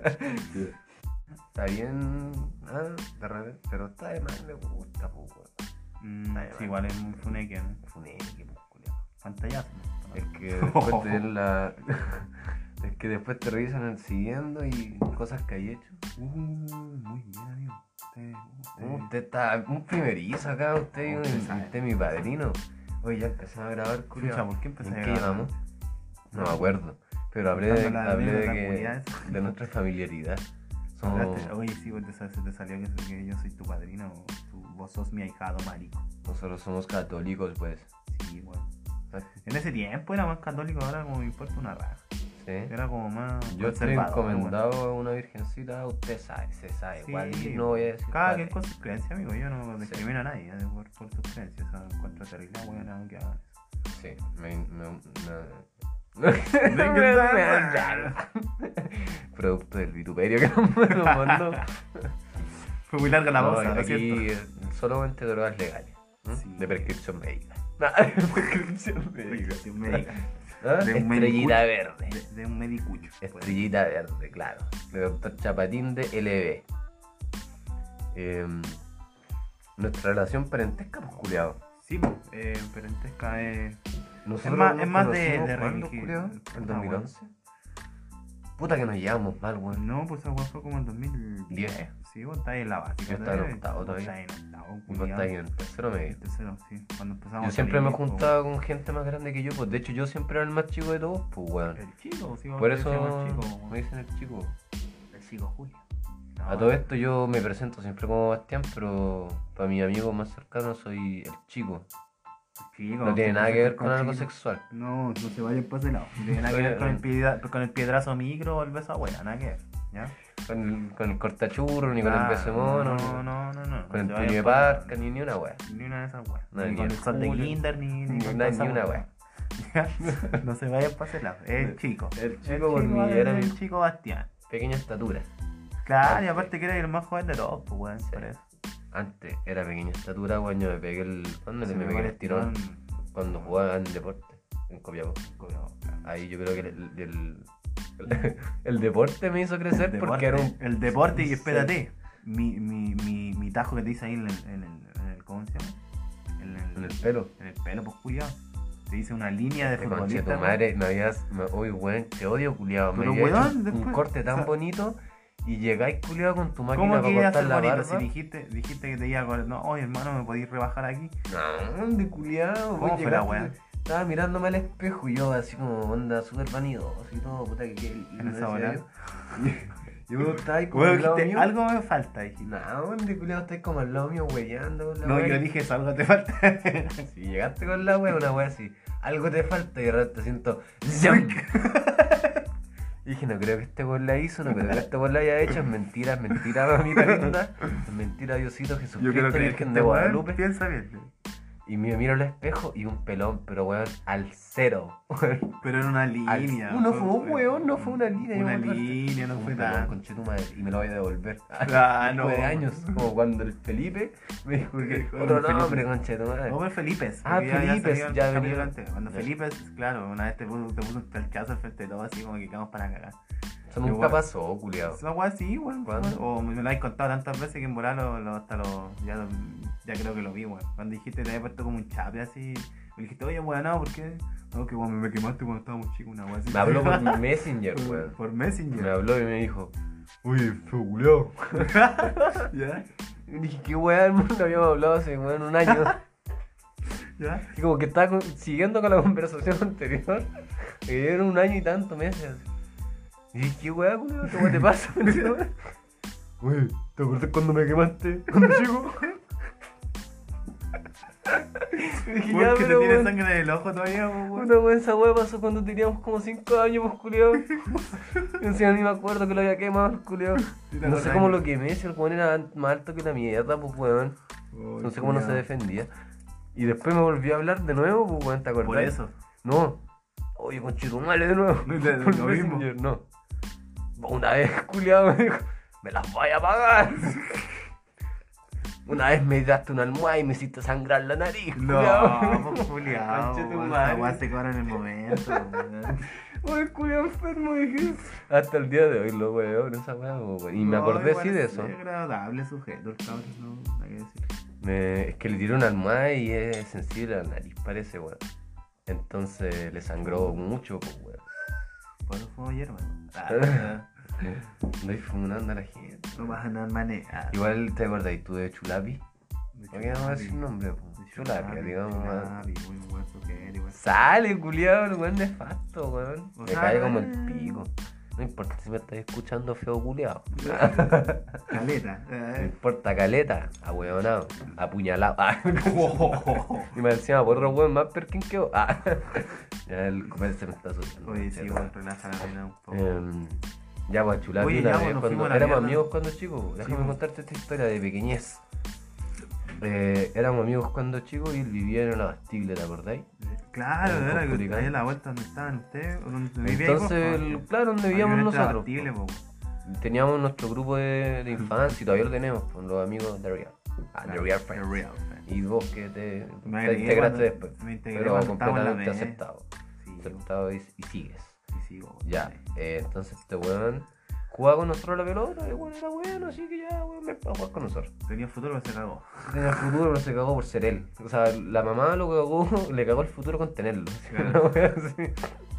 Está bien, ah, de repente, pero está de más, me gusta, pues, weón. Mm, Ay, sí, man. igual es un funeque, ¿no? Funeque, pues, culiado. Pantallazo, ¿no? Es que después te la... Es que después te revisan el siguiendo y cosas que hay hecho. Uh, muy bien, amigo. Usted, usted... Usted está un primerizo acá, usted, Usted usted, sabe. es mi padrino. Oye, ya empezamos a grabar, culiao. Chucha, ¿por qué empecé ¿En a qué grabar? llevamos? No me acuerdo. Pero hablé de, Contando la hablé de, anécdota que, culiada esa. de nuestra familiaridad. Somos, Hablaste- Oye, sí, vos te, sa- se te salió que, que yo soy tu padrino, o tú- vos sos mi ahijado, marico. nosotros somos católicos, pues. Sí, bueno. En ese tiempo era más católico, ahora como me importa una raja. ¿Sí? Era como más Yo estoy conservador, encomendado a una virgencita, usted sabe, se sabe. Sí, Igual no voy a decir. cada cuál quien es. con sus creencias, amigo. Yo no Sí. discrimino a nadie eh, por, por sus creencias. O sea, encuentro terrible, bueno, que hagan eso. Sí, me. me, me... Producto del vituperio que nos mandó. Fue muy larga la No, pausa, ¿no es aquí cierto? eh, solamente drogas legales. ¿no? Sí. De prescripción médica. de prescripción médica. Prescripción médica. ¿Ah? De un Estrellita medicucho. verde. De, de un medicucho. pues. Estrellita verde, claro. De doctor Chapatín de L B. Eh, nuestra relación parentesca, pues, culiado. Sí, pues, eh, parentesca es. Nosotros Es más- nos es más de- conocimos, de ¿cuándo, religi- culiao? puta, ¿En dos mil once? Puta que nos llevamos mal, weón. No, pues esa weá fue como en dos mil diez. Diez. Sí, vos estáis en la básica. Yo estaba en todavía. octavo Vos todavía. estáis en octavo, Y vos culiao. estás ahí en el tercero medio. Tercero, sí. Cuando empezamos Yo a siempre me salir, pues, juntaba con gente más grande que yo, pues de hecho yo siempre era el más chico de todos, pues weón. El chico, sí, vos Por te eso decíamos el chico. me dicen el chico. El chico Julio. No, A todo esto yo me presento siempre como Bastián, pero para mis amigos más cercanos soy el chico. el chico, No tiene pues, nada que ver con chiquito. algo sexual. No, no se vayan para ese lado. No tiene nada que ver con el, piedra- con el piedrazo micro o el beso abuela, nada que ver. ¿Ya? Con el, con el cortachurro, ni con el Ah, beso de mono, No, ni no, no, no. con el no se puño vayan de por ahí. parca, ni, ni una wea. Ni una de esas weas. No, ni ni con el el sol de Julio, Kinder, ni, ni ni con una- toda esa ni una wea. No se vayan para ese lado. Es chico. El chico por mí es era el mi chico Bastián. pequeña estatura. Claro, y Antes. aparte que era el más joven de todos, pues weón, Sí. por eso. Antes era pequeña estatura, weón, yo me pegué el... ¿Cuándo Se me me pegué pone el tirón? tirón. Cuando jugaba en deporte, en Copiapó. Claro. Ahí yo creo que el, el, el, el deporte me hizo crecer El porque deporte, era un... el deporte y Sí. espérate, mi, mi, mi, mi tajo que te hice ahí en el, en el, en el ¿cómo se llama? En el, En el pelo. en el pelo, pues culiao. Te hice una línea de Te conche futbolista. tu weón. madre, me habías... Me, uy, weón, te odio, culiado. Me Pero, había weón, hecho un después- corte tan o sea- bonito y llegáis, culiado, con tu máquina ¿Cómo que para iba a cortar ser la bonito? barba. Si dijiste, dijiste que te iba a cortar. No, oye hermano, ¿me podéis rebajar aquí? No, de culiado. ¿Cómo fue la weá? Estaba mirándome al espejo y yo así como onda súper vanidoso y todo, puta que qué lindo, En esa decía bola. yo. Y vos estás ahí como Weón, al lado dijiste, mío. algo me falta, dijiste. No, de culiado estás como al lado mío weyando con la No, wea. yo dije eso, algo te falta. Si llegaste con la wea, una wea así, algo te falta y de repente siento ¡Zunk! Y dije, no creo que este weón la hizo, no creo que este weón la haya hecho, es mentira, es mentira, mamita linda, es mentira, Diosito, Jesucristo, Virgen de Guadalupe. este Piensa bien. Y me miro al espejo y un pelón, pero weón, al cero. weón. Pero era una Al- línea. no fue un weón, no fue una línea. Una yo me acuerdo. línea, no Un fue pelón, tan. conchetumadre, y me lo voy a devolver. Ah, no. Fue de años, como cuando el Felipe me dijo que Cuando otro Felipe- nombre, conchetumadre. No, pero Felipe. Ah, porque ya- ya Felipes, salió el ya capítulo venía. antes. Cuando Ya. Felipe, claro, una vez te puso, te puso un pelchazo al frente de todo, así como que quedamos para cagar. Eso nunca Igual. pasó, culiao. Esa weá sí, weón. ¿Cuándo? O me lo habéis contado tantas veces que en volar lo, lo- hasta lo. Ya, lo- ya creo que lo vi, weón. Cuando dijiste te había puesto como un chape así. Me dijiste, oye, weón, no, ¿por qué? No, que weón, me quemaste cuando estábamos chicos, una weá así. Me habló por Messenger, Por- weón. Por Me Messenger. habló y me dijo, oye, fue culiao. ¿Ya? Y dije, qué weá, hermano, habíamos hablado hace, weón, un año. ¿Ya? Y como que estaba con- siguiendo con la conversación anterior. Que dieron un año y tantos meses. Y dije, ¿qué weá, culiao? ¿Qué weá te pasa? Oye, ¿te acuerdas cuando me quemaste? Cuando chico. Y dije, Weón, ya, que te pero tiene weón, sangre en el ojo todavía, weón. una weá, esa weá pasó cuando teníamos como cinco años, pues, culiao. Y encima ni me acuerdo que lo había quemado, el culiao. No sé cómo lo quemé, si el weón era más alto que la mierda, pues, weón. No sé cómo no se defendía. Y después me volvió a hablar de nuevo, pues, weón, ¿te acuerdas? Por eso. No. Oye, conchetumare de nuevo. No, de- de Por lo mismo. Messenger, no. Una vez, culiado, me dijo, me las voy a pagar. Una vez me daste una almohada y me hiciste sangrar la nariz. No, pues culiao, Conche tu weón, madre. esta weá se cobra en el momento, weón. Oye, culiao enfermo, dije. Hasta el día de hoy lo veo en esa weá, weón. Y me No, acordé igual sí de es eso. agradable sujeto el cabrón, no, nada que decir. Me- es que le tiró una almohada y es sensible a la nariz, parece, weón. Entonces le sangró mucho, pues, weón. Por eso fumo hierba, weón. Ah, Estoy fumando a la gente. no vas a andar manera. Igual te acuerdas tú de Chulapi. ¿Por qué no va a decir nombre? po? Chulapi, digamos. weón. Chulapi, muy buen sujeto, igual. Sale, culiado, el weón nefasto, weón. O Me sea, cae como el eh. pico. No importa si me estás escuchando feo culiado. Caleta. No eh. importa caleta, ahueonado, apuñalado. Ah. Y me encima por otro weón más perkin que vos. Ah. Ya el comer se me está subiendo. Oye, sí, weón, relaja la pena un poco. Em, ya, pues Chulapi, Oye, una ya, vez pues, nos cuando fuimos a la éramos mierda. amigos cuando chicos, déjame Sí, pues. contarte esta historia de pequeñez. Eh, éramos amigos cuando chicos y él vivía en la Bastille, ¿te acordáis? Claro, en era que Curicó. ahí a la vuelta donde estaban ustedes, o donde vivíais Entonces, vos, el- po. claro, donde Ahí vivíamos en nuestra nosotros. Bastille, po. po. Teníamos nuestro grupo de, de infancia y todavía lo tenemos con los amigos de Real. Ah, The Claro, Real The Friends. Real Friends. Y vos que te, Me te agregué integraste cuando- después. me integré Pero cuando estábamos en la completamente media. aceptado. Sí, Aceptado y, y sigues. y sigo. Ya, eh, entonces este weón jugaba con nosotros la pelota, el weón era bueno, así que ya, weón, me para jugar con nosotros. Tenía futuro, pero se cagó. Tenía futuro, pero se cagó por ser él. O sea, la mamá lo cagó, le cagó el futuro con tenerlo. Claro. Una wea así.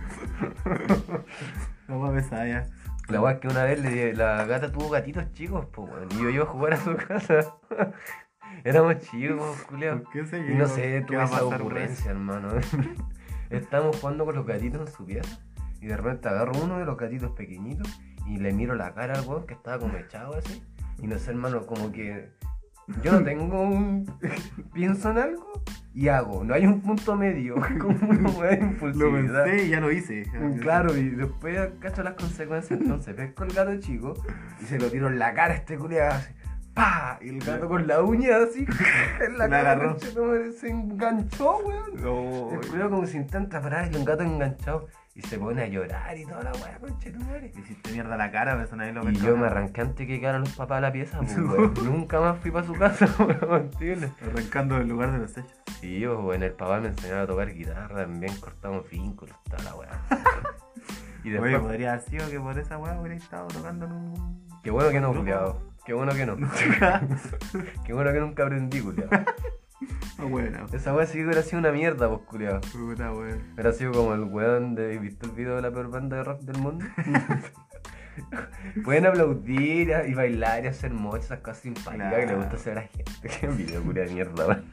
No más pesada ya. La weá es que una vez le, di- la gata tuvo gatitos chicos, pues weón, y yo iba a jugar a su casa. Éramos chicos, culiao. ¿Por qué se Y no sé, ¿Qué tuve va a esa pasar con ocurrencia, hermano. Estábamos jugando con los gatitos en su pieza y de repente agarro uno de los gatitos pequeñitos y le miro la cara al weón que estaba como echado así. Y no sé, hermano, como que yo no tengo un... pienso en algo y hago. No hay un punto medio, como una weá de Lo impulsividad. pensé y ya lo hice. Claro, y después cacho las consecuencias. Entonces pesco el gato chico y se lo tiro en la cara a este culiado así. ¡Pah! Y el gato con la uña así en la La cara agarró. conchetumare, se enganchó, weón. No. El culiao como se intenta parar y un gato enganchado y se pone a llorar y toda la weá, conchetumare. Le hiciste mierda a la cara, pero eso nadie lo Y pescó. yo me arranqué antes que quedaran los papás a la pieza, pues, weón. Nunca más fui para su casa, weón, entiendes. Arrancando del lugar de los hechos. Sí, weón, el papá me enseñaba a tocar guitarra, también cortamos vínculos, toda la weá. Y después, Oye, podría haber sido que por esa weá hubiera estado tocando en un. qué bueno que no, grupo. culiao. Qué bueno que no. Qué bueno que nunca aprendí, culiao. Ah, bueno. Esa weá sí que hubiera sido una mierda, pues, culiao. Puta weá. Hubiera sido como el weón de... ¿Viste el video de la peor banda de rock del mundo? Pueden aplaudir y bailar y hacer mochas, esas cosas simpáticas que le Claro. gusta hacer a la gente. Qué video, culiao, de mierda, weón.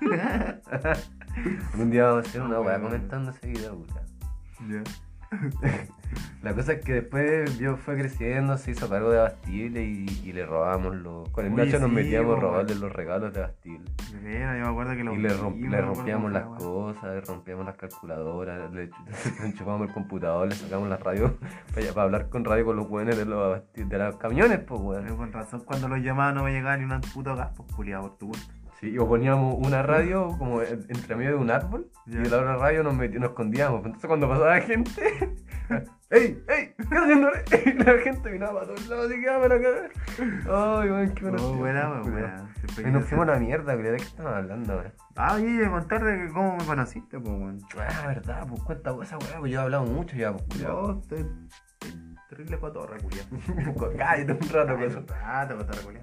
Un día vamos a hacer una weá Bueno. comentando ese video, culiao. Ya. La cosa es que después yo fue creciendo, se hizo cargo de Bastille y, y le robábamos los... Con el Oye, Nacho nos sí, metíamos a po, robarle los regalos de Bastille. De veras, yo me acuerdo que lo Y le, vi, romp- me le acuerdo rompíamos cómo las fue la cosas, le rompíamos las calculadoras, le, le enchufábamos el computador, le sacamos la radio para, para hablar con radio con los weones de los, Bastille- de los camiones, pues weá. weón. Pero con razón, cuando los llamaba no me llegaba ni un puto gas, pues culiado por tu culpa. Sí, o poníamos una radio como en- entre medio de un árbol Ya. y de la otra radio nos, meti- nos escondíamos. Entonces cuando pasaba gente, ¡ey! ¡Ey! ¿Qué estás haciendo? Y la gente miraba para todos lados y quedaba para acá. ¡Ay, weón, qué buena! Oh, buena, weón, buena. Siempre Y quise nos fuimos a ser- la mierda, ¿de qué estamos hablando, weón? Ah, oye, contar de que cómo me conociste, pues, weón. Ah, verdad, pues cuenta esa weá, pues yo he hablado mucho ya, pues culiao. Yo estoy estoy terrible cotorra, culiado. Cállate un rato con eso. Ah, te cotorra, culiado.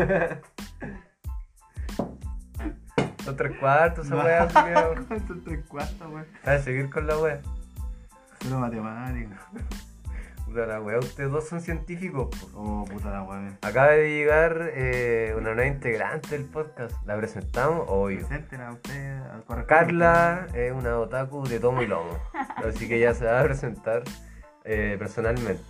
Los tres cuartos, esa weá, culiao. ¿Cuánto tres cuartos, weón? A seguir con la weá. Solo matemáticas. Puta la weá, ustedes dos son científicos, po. Oh, puta la weón. Acaba de llegar eh, una nueva integrante del podcast. ¿La presentamos? Obvio. Preséntela a usted al corrector. Carla es una otaku de tomo y lomo. Así que ya se va a presentar eh, personalmente.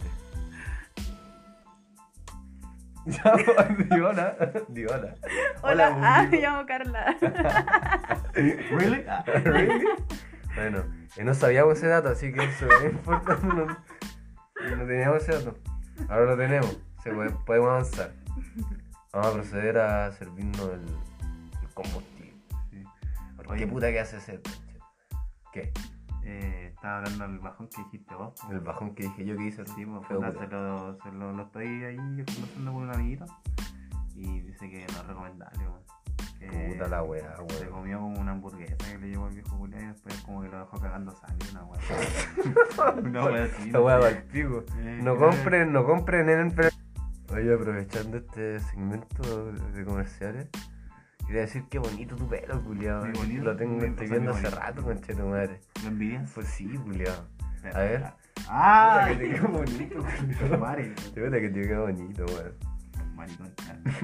Ya, di hola. Di hola. Hola, ah, me público. llamo Carla. ¿Really? Ah. ¿Really? Bueno, eh, no sabíamos ese dato, así que eso es importante. No, no teníamos ese dato. Ahora lo tenemos. Se puede- podemos avanzar. Vamos a proceder a servirnos el, el combustible. Sí. ¿Por Oye. qué puta que hace ese? ¿Qué? Eh, estaba hablando del bajón que dijiste vos. po. El bajón que dije yo que hice. Sí, pues feo, puta, puta. se, lo, se lo, lo estoy ahí conversando con un amiguito y dice que no es recomendable, weón. que Puta la weá, se weón. comió como una hamburguesa que le llevó el viejo culiao y después como que lo dejó cagando sangre, una weá. Una weá así. La no weá sé. pa'l pico. Eh, No eh. compren, no compren en el... Oye, aprovechando este segmento de comerciales, quería decir qué bonito tu pelo, culiao. Muy bonito, Lo tengo, muy- estoy o sea, viendo muy hace bonito. rato, conche tu madre. ¿Lo envidias? Pues sí, culiao. A ver. ¡Ah! Que te quedó bonito, culiao. Mari. Te cuenta que te quedó bonito, weón. Maricón.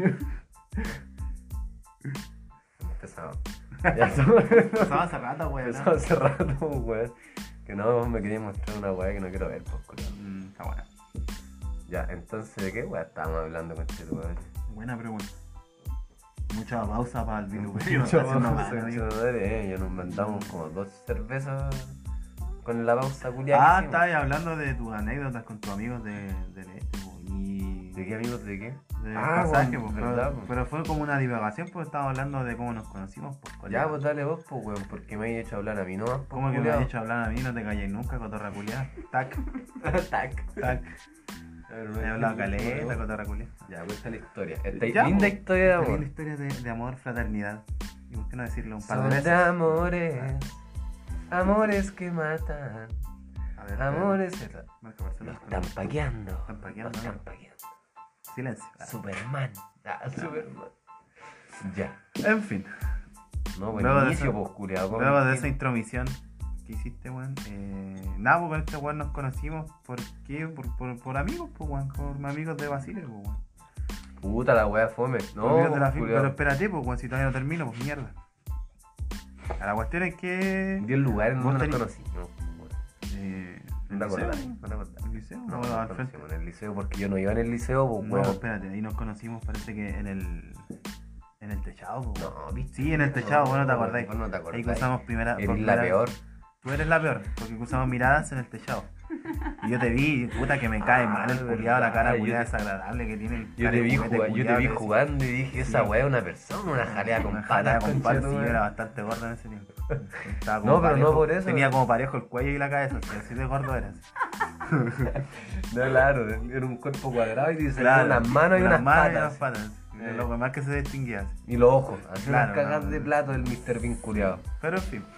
Empezamos. Ya estamos. Pasaba hace rato, weón. Empezamos hace rato, weón. Que no, me quería mostrar una weá que no quiero ver, pues, culiao. Mm, está buena. Ya, entonces, ¿de qué weá estábamos hablando, conche tu madre? Buena pregunta. Mucha pausa para el vituperio. Mucha Está haciendo pausa, mal, conche amigo. tu madre, eh. Ya nos mandamos como dos cervezas con la pausa culiada. Ah, que hicimos. estabas hablando de tus anécdotas con tus amigos de, del este, po, y ¿De qué amigos de qué? del Ah, pasaje, bueno, po, verdad, pero, po. pero fue como una divagación, porque estábamos hablando de cómo nos conocimos, pues, Ya, colega. pues dale vos, pues, weón, porque me has hecho hablar a mí nomás, pues, ¿Cómo que me culiao. has hecho hablar a mí? No te calles nunca, cotorra culiada. Tac, Tac. tac. A ver, Me he hablado entiendo, caleta, weón. cotorra culiada. Ya, cuenta la historia. Esta Ya, linda po. historia de Esta amor. linda historia de, de amor, fraternidad. ¿Y por qué no decirlo un par de Son veces? de amores, amores que matan, A ver, amores que... espera. Marca Barcelona. Lo están paqueando. Están paqueando, Lo están ¿no? paqueando. Silencio. Ah. Superman. Ah, Superman. Ya. En fin. No, buen Luego de inicio, eso- pues, culiao. ¿cómo Luego de que- esa intromisión que hiciste, weón, eh, nada, pues con este weón nos conocimos. ¿Por qué? Por, por, por amigos, pues, weón, por amigos de Basile, pues, weón. Puta la wea fome. No, Amigos de la fi- culiao. pero espérate, pues, weón, si todavía no termino, pues mierda. A la cuestión es que. diez lugares Vos no nos tenés- conocimos. weón. Eh, No ¿el te liceo? acordás, no te acordás. ¿El liceo? No, No, no al nos frente. conocimos en el liceo porque yo no iba en el liceo, pues, No, weón. pues, espérate, ahí nos conocimos, parece que en el. En el techado, pues, weón. No, viste. Sí, en el techado, bueno, te acordáis. Vos no te Ahí acordás. cruzamos primera. por Eres la primera- peor. Tú eres la peor, porque cruzamos miradas en el techado. Y yo te vi, puta que me cae mal el Ah, culiado, la verdad, cara yo culiada te- desagradable que tiene el Yo cara te de vi, juguete jugando, yo te culiao, vi que jugando y dije, esa Sí. weá es una persona, una jalea con Una patas. jalea con patas, sí, conchetumare. yo era bastante gordo en ese tiempo. Estaba como No, pero no parejo, por eso. Tenía como parejo el cuello y la cabeza, así, así de gordo eras. No, claro, era un cuerpo cuadrado y dice Claro, unas manos y unas manos y patas. unas patas. Eh. Lo más que se distinguía. así. Y los ojos, así Claro, unas cagas no, de no. plato del mister Bean culiado. Pero en fin.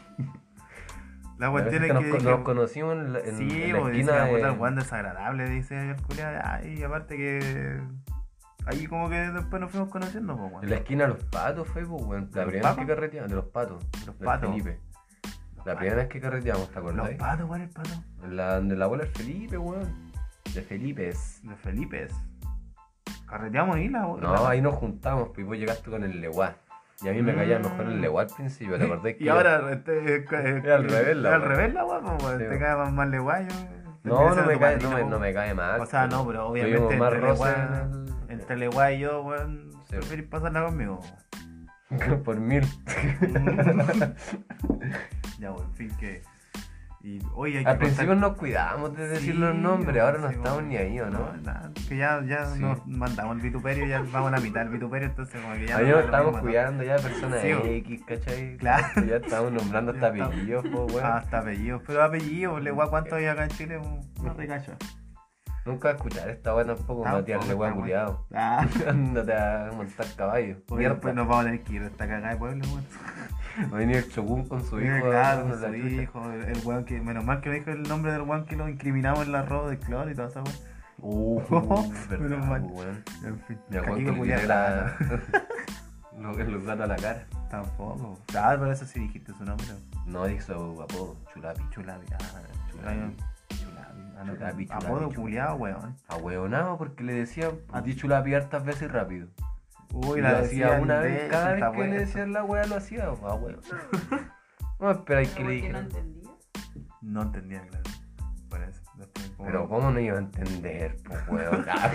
La La cuestión vez es que que. nos, dije, nos conocimos en la, en, sí, en la porque dice esquina la puta de... el weón desagradable, dice el culiado. Ay, y aparte que. Ahí como que después nos fuimos conociendo, pues, weón. En la esquina de los patos fue, pues, weón. La ¿De los primera vez patos? que carreteamos, de los patos, Los del patos. Felipe. La primera vez que carreteamos, ¿te Los acordás? patos, weón, el pato. En la de la abuela del Felipe, weón. De Felipes. De Felipes. Carreteamos ahí la No, ahí nos juntamos, pues y vos llegaste con el Leguá. Y a mí me caía mejor el Leguá al principio, ¿te acordás? que Y yo- ahora este, eh, eh, Era al revés la era al weá. revés la weá, pues, weón. Sí, Te weón. cae más mal Leguayo. No, no me, cae, no, me, no me cae mal. O sea, no, pero obviamente tuvimos más entre roces Leguá- en el- Entre Leguá y yo, weón, Sí. preferís pasarla conmigo. Por mil. Ya, weón, en fin, que. Y hoy hay que Al principio contar- nos cuidábamos de decir Sí, los nombres, ahora no sí, estamos weón. ni ahí, ¿o no? nada, que ya, ya Sí. nos mandamos el vituperio, ya vamos a la mitad del vituperio, entonces como que ya Ahí no nos da lo estamos mismo, ¿no? cuidando ya de personas Sí, weón. X, ¿cachai? Claro. Ya estamos nombrando hasta Ya estamos. apellidos, pues, weón. Ah, hasta apellidos, pero apellidos, Leguá, ¿cuánto hay acá en Chile? Un- Una recacha. Nunca escuchar esta weá tampoco, Tampoco, Matías Leguá esta weá. culiado. Ah, Ándate a montar caballo. hoy Mierda. después nos vamos a tener que ir de esta cagada de pueblo, weón. Va a venir el Chocún con su Sí, hijo. claro, dándonos su la chucha. hijo, el, el weón que, menos mal que no dijo el nombre del weón que lo incriminamos en la robo de cloro y toda esa weón. Uh, verdad, Menos mal. weón. En fin, Mi abuelo Caquico que le culiao, tiré la... lo que los gatos a la cara. tampoco. Ah, pero eso sí dijiste su nombre. No, dijo su apodo, Chulapi. Chulabi, ah, Chulabi. Chulabi. Ah, no, Chulabi, chulabi, apodo chulabi. culiao, weón. Ahueonado porque le decían Ah. a ti Chulapi hartas veces y rápido. Uy, Y la lo hacía decía una imbécil, vez, cada vez está que le bueno. decían la wea lo hacía, ah, weón. No, espera, hay que ¿Por le qué no dijeron. entendía? No entendía, claro. Por eso. Después, como- Pero cómo no iba a entender, pues weón. Ah,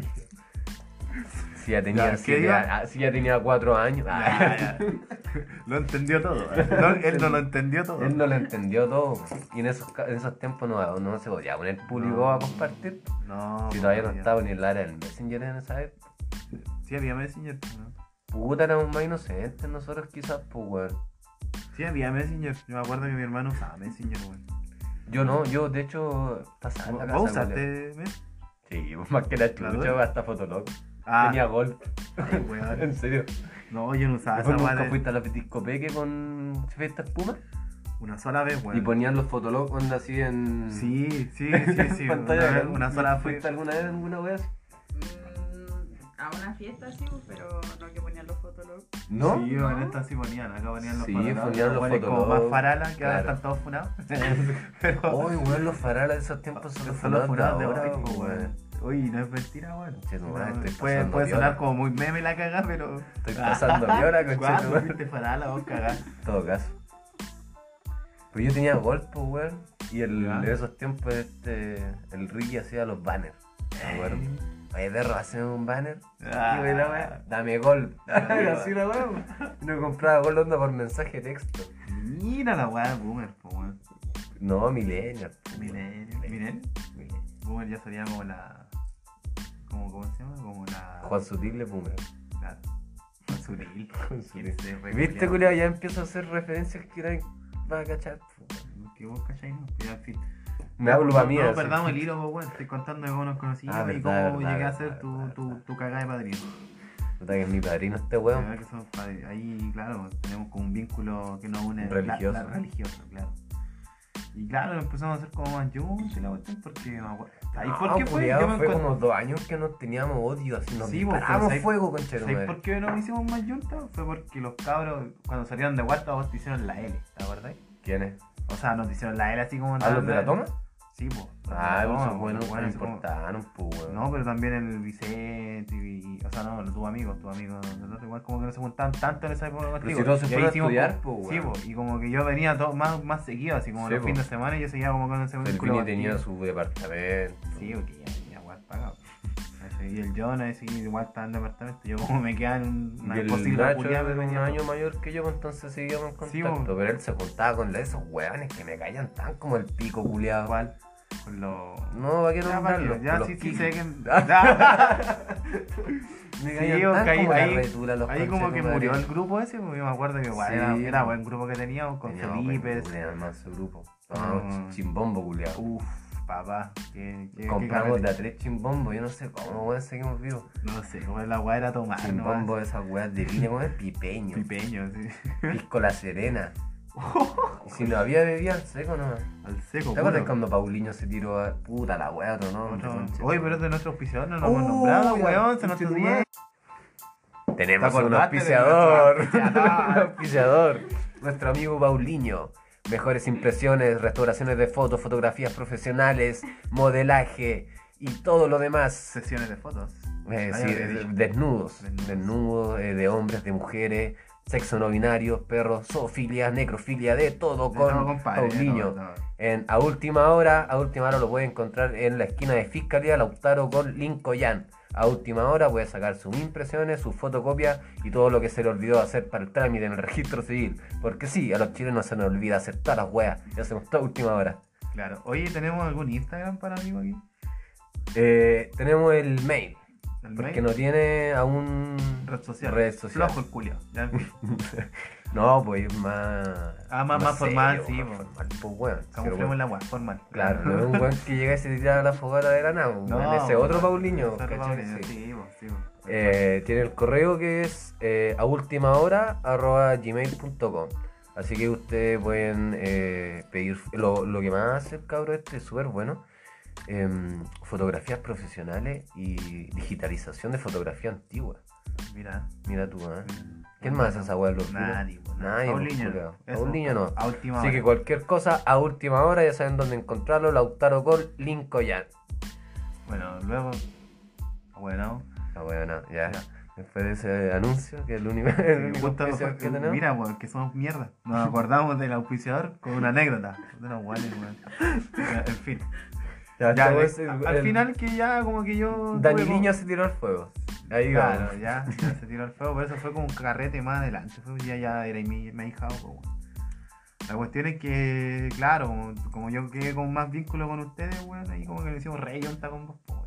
si ya tenía, Ya, si ¿qué ya, iba? ah, si ya tenía cuatro años. ah. Ya, ya. Lo entendió todo. No, él no lo entendió todo. Él no lo entendió todo. Y en esos, ca- en esos tiempos no, no se podía poner público No. a compartir. No. Si todavía no ya. estaba ni en el área del Messenger en esa época. Sí había Messenger, ¿no? Puta, éramos más inocentes nosotros quizás, pues weón. Sí había Messenger. Yo me acuerdo que mi hermano usaba Messenger, weón. Yo no, yo de hecho pasaba en la casa. ¿Vos culiao. usaste Messenger? Sí, más que la ¿La chucha, dos? hasta Fotolog. Ah, Tenía Gold. Ay, weón. ¿En serio? No, yo no usaba esa ¿Después nunca weá de- fuiste a la Petiscopeque con fiesta espuma? una sola vez, weón. Y ponían los fotologs onda así en... Sí, sí, sí, sí. una, pantalla vez- grande. una sola fue. ¿Fuiste alguna vez en alguna wea así? Mm, a una fiesta sí, pero no que ponían los fotologs. ¿No? Sí, en esta sí ponían, acá ponían los Sí, fotologs. ponían los Ponen como fotologs, más farala, que ahora claro. están todos funados. Pero Uy, weón, los faralas de esos tiempos son los son los funados funados de ahora, hoy, po, weón. weón. Uy, no es mentira, weón. Che, tu madre, No, estoy puede pasando puede sonar viola. como muy meme la cagá, pero. Estoy pasando viola, conche tu ¿Cuándo madre. fuiste farala vos cagá? En todo caso. Pues yo tenía golf, pues, weón. Y el, Ya. en esos tiempos este, el Ricky hacía los banners. ¿Me acuerdo? Oye, perro, haceme un banner. Ah. Y yo, la wea, dame gol. Así la wea. Y no compraba gol onda por mensaje de texto. Mira la weá, boomer, po, weón. No, millennial. Milenio. Miren, Millennial. boomer ya sería como la. Como, ¿Cómo se llama? Como la. Juan Sutil le boomer. La. Sutil. Juan Sutil. Quiere ser re ¿Viste, culiao. culiao? Ya empiezo a hacer referencias que nadie va a cachar. Que vos cachai, no, pero en fin. Me hablo para mí. No, así. perdamos el hilo, pues, weón. Estoy contando de cómo nos conocimos Ah, y verdad, cómo verdad, llegué a verdad, ser tu, verdad, tu, verdad. tu cagada de padrino. Puta que es mi padrino este La weón. verdad que somos padri- ahí, claro, tenemos como un vínculo que nos une. Religioso. la- la- religioso, claro. Y claro, empezamos a hacer como más juntos y la cuestión porque me acuerdo. ¿Ahí No, por qué fue? culiao, Yo me fue encuentro- como dos años que nos teníamos odio, así nos Sí, vos, disparábamos pero fuego, conchero. ¿Sabes por qué nos hicimos más juntos? Fue porque los cabros, cuando salieron de Huerta, vos te hicieron la L, ¿te acordás? ¿Quién es? O sea, nos hicieron la L así como. ¿A los de la toma? Sí, pues. Ah, no, esos buenos bueno, no así como- importaron, pues, weón. No, pero también el Vicente y, o sea, no, tus amigos, tus amigos, del otro, igual como que no se juntaban tanto en esa época contigo. si todos se Y ahí fueron a hicimos estudiar, como- pues, Sí, weón. pues, y como que yo venía todo más, más seguido, así como Sí, los po. fines de semana y yo seguía como con ese El vínculo Vini tenía contigo. su departamento. Sí, porque ya tenía igual pagado. Y el John ese igual estaba en el departamento, yo como me quedaba en una Y el posible Nacho culiada, era me un venía- año mayor que yo, pues, entonces seguíamos en Sí, contacto. po. Pero él se juntaba con esos weones que me caían tan como el pico, culiado. ¿Cuál? Con los... No, ¿para qué Ya, nombrarlo? ya, Con los sí, sí, Kiki. sé que... Me Sí, caían tan ahí- como la ahí- retura los Ahí como que conchetumares. murió el grupo ese, porque yo me acuerdo que igual Sí, era, era po. buen grupo que teníamos con Teníamos Felipe. buen- teníamos más su grupo. Mm. Tomábamos chimbombo, culiado. Uff, papá, que, que, Compramos que de a tres chimbombo, yo no sé cómo weón seguimos vivos. No sé, como la weá era tomar, Chimbombo de nomás. esas weas de vino, como el pipeño. Pipeño, sí. Pisco La Serena. Y si no había bebida al seco nomás. Al seco, ¿Te acuerdas puro. cuando Paulinho se tiró a puta la wea otro nombre? Otro- conche? Oye, pero es de nuestro auspiciador, no nos Oh, hemos nombrado, ya, weón, se nos conche tu olvidó. madre. Tenemos ¿Te un acordaste de auspiciador. nuestro auspiciador? Un auspiciador. Nuestro amigo Paulinho. Mejores impresiones, restauraciones de fotos, fotografías profesionales, modelaje y todo lo demás. Sesiones de fotos. Eh, Ah, sí, ya había eh, dicho. desnudos, Desnudos. desnudos, eh, de hombres, de mujeres, sexo no binario, perros, zoofilia, necrofilia, de todo De con todo, compadre, de Paulinho. todo, todo. En a última hora, a última hora lo puede encontrar en la esquina de Fiscalía Lautaro con Lincoln. A última hora puede sacar sus impresiones, sus fotocopias y todo lo que se le olvidó hacer para el trámite en el registro civil. Porque sí, a los chilenos se nos olvida hacer todas las weas y hacemos toda última hora. Claro. Oye, ¿tenemos algún Instagram para amigo aquí? Eh, tenemos el mail, ¿El porque mail? no tiene aún Red social. red social. Flojo el culio. Ya, en fin. No, pues más. Ah, más- más formal, serio, sí, más po. formal, pues weón. Camuflemos Pero, la weá, formal. claro, no es un weón que llega y se tira a la fogata de la nada, No, weón. Ese otro Paulinho, ese otro ¿cachai? Paulinho, Sí. sí, po, sí, po. Eh, tiene el correo que es eh, a última hora arroba gmail punto com. Así que ustedes pueden eh, pedir lo, lo que más hace el cabro este es súper bueno. em, fotografías profesionales y digitalización de fotografía antigua. Mira. Mira tú, ¿eh? ¿Quién más hace esa weá en los grupos? Nadie, po, Nadie, pues, Paulinho. culiao. Eso, Paulinho no. A última Así hora. que cualquier cosa a última hora ya saben dónde encontrarlo. Lautaro con Lincoln. Bueno, luego. Bueno. Ah, bueno, ya. Ya. Después de ese anuncio, que es el único, el único Justo- auspiciador que tenemos. mira, weón, que somos mierda. Nos acordamos del auspiciador con una anécdota. De los guanes, weón. Ya, en fin. Ya, Ya, este eh, es el- al el- final que ya como que yo. Dani tuve Liño se tiró al fuego. Ahí como- vamos. Claro, ya, ya se tiró al fuego, pero eso fue como un carrete más adelante. Fue ya, ya era mi, mi hija o como. La cuestión es que, claro, como, como yo quedé con más vínculo con ustedes, weón, ahí como que le hicimos re yonta con vos, po, weón.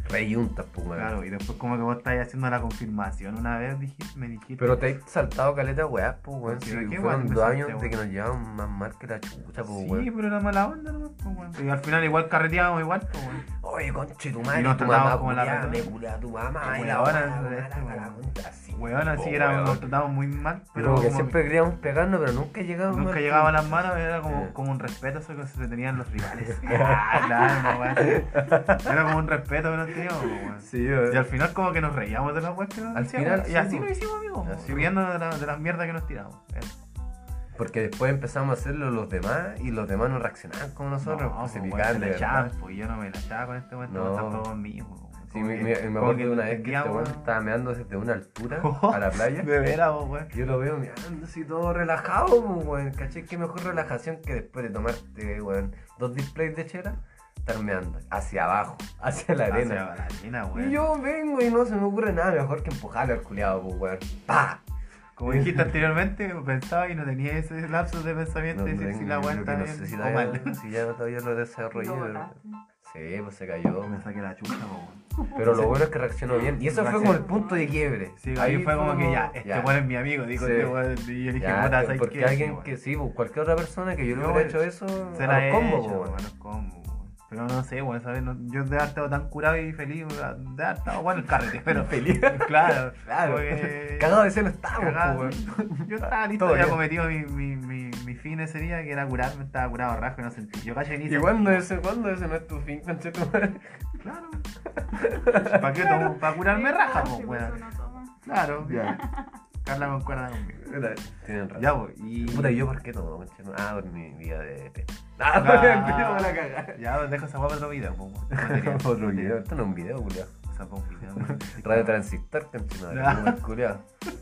reyuntas, pues, weón. Claro, y después como que vos estáis haciendo la confirmación una vez, dijiste, me dijiste. Pero te has saltado caleta, weá, pues, weón. ¿Sí, Si de qué, fueron weón, dos me años salté, de que weón? nos llevaban más mal que la chucha, pues, Sí, weón. pero era mala onda nomás, pues, weón. Y al final igual carreteábamos igual, pues, weón. Oye, conche tu Y madre, nos tu tratábamos mamá como la culiada, rata. me culea tu mamá, y Weón, la weá, eso weón, de la este, cara, weón. concha, así, Weón, así po, éramos, weón. nos tratábamos muy mal, pero Pero que como siempre queríamos pegarnos, pero nunca llegábamos nunca al llegaba a punto. las manos, era como, Eh. como un respeto eso que se tenían los rivales. Ah, claro, no, weón. Era como un respeto que nos teníamos, pues, weón. Sí, weón. Y al final como que nos reíamos de las weas que nos Al hacíamos. final, Y sí, así pues. nos hicimos amigos, Así, riendo de, la, de las mierdas que nos tiramos. Eso. Porque después empezamos a hacerlo los demás y los demás no reaccionaban como nosotros, pues se pues, picaban weón, de se la echaban, verdad. pues yo no me la echaba con este weón, No. no. Tampoco conmigo. weón. Sí, Como me, que- me, me como acuerdo que de una vez que este entendíamos- weón estaba meando desde una altura a la playa. De veras, po, weón. Yo lo veo meando así todo relajado, pues, weón. ¿Cachai? Qué mejor relajación que después de tomarte, weón, dos displays de chela, estar meando hacia abajo, hacia la arena. Hacia la arena, weón. Y yo vengo y no se me ocurre nada mejor que empujarle al culiado, pues, weón. ¡Pah! Como dijiste anteriormente, pensaba y no tenía ese lapsus de pensamiento de decir tengo- si la yo weá creo que está no bien sé si, o todavía, mal. si ya todavía lo desarrollé, ¿Lo pero... botaste? Sí, pues se cayó. Me saqué la chucha, po, weón. Pero lo bueno es que reaccionó bien. Y eso fue como el punto de quiebre. Sí, ahí fue como que ya, este ya. weón es mi amigo, dijo Sí. este weón. Y yo dije, Ya, puta, que- ¿sabes porque qué? alguien Sí, que weón. sí, pues, cualquier otra persona que yo le Yo, hubiera hecho weón, eso Se a la los he combos, hecho, weón. weón, a los combos, weón. Pero no sé, weón, ¿sabes? No- yo de haber estado tan curado y feliz, weón, de haber estado bueno el carrete, pero Feliz. claro, Claro. porque- Cagado de celo estábamos, Cagado. pues, weón. Yo estaba listo, Todo había bien. cometido mi, mi, mi, mi fin ese día, que era curarme, estaba curado rajo y no sentí. Yo caché ni ¿Y sentí, cuándo weón. ese, cuándo ese no es tu fin, concha tu madre? Claro. ¿Para qué tomo? Para curarme raja, Sí, pues, pues, weón. uno toma. Claro. Ya. Carla concuerda conmigo. Tienen razón. Ya, pues, y... Puta, ¿y yo por qué tomo, concha tu madre? Ah, por mi vida de pena. Ah, Ah, por el video me la cagada. Ya, pues, dejo esa guapa otro video, pues, weón. Material, Otro material. video, esto no es un video, culiao. O sea, pues, un video, weón. Radio Transistor, concha tu madre, Ya. no me culiao.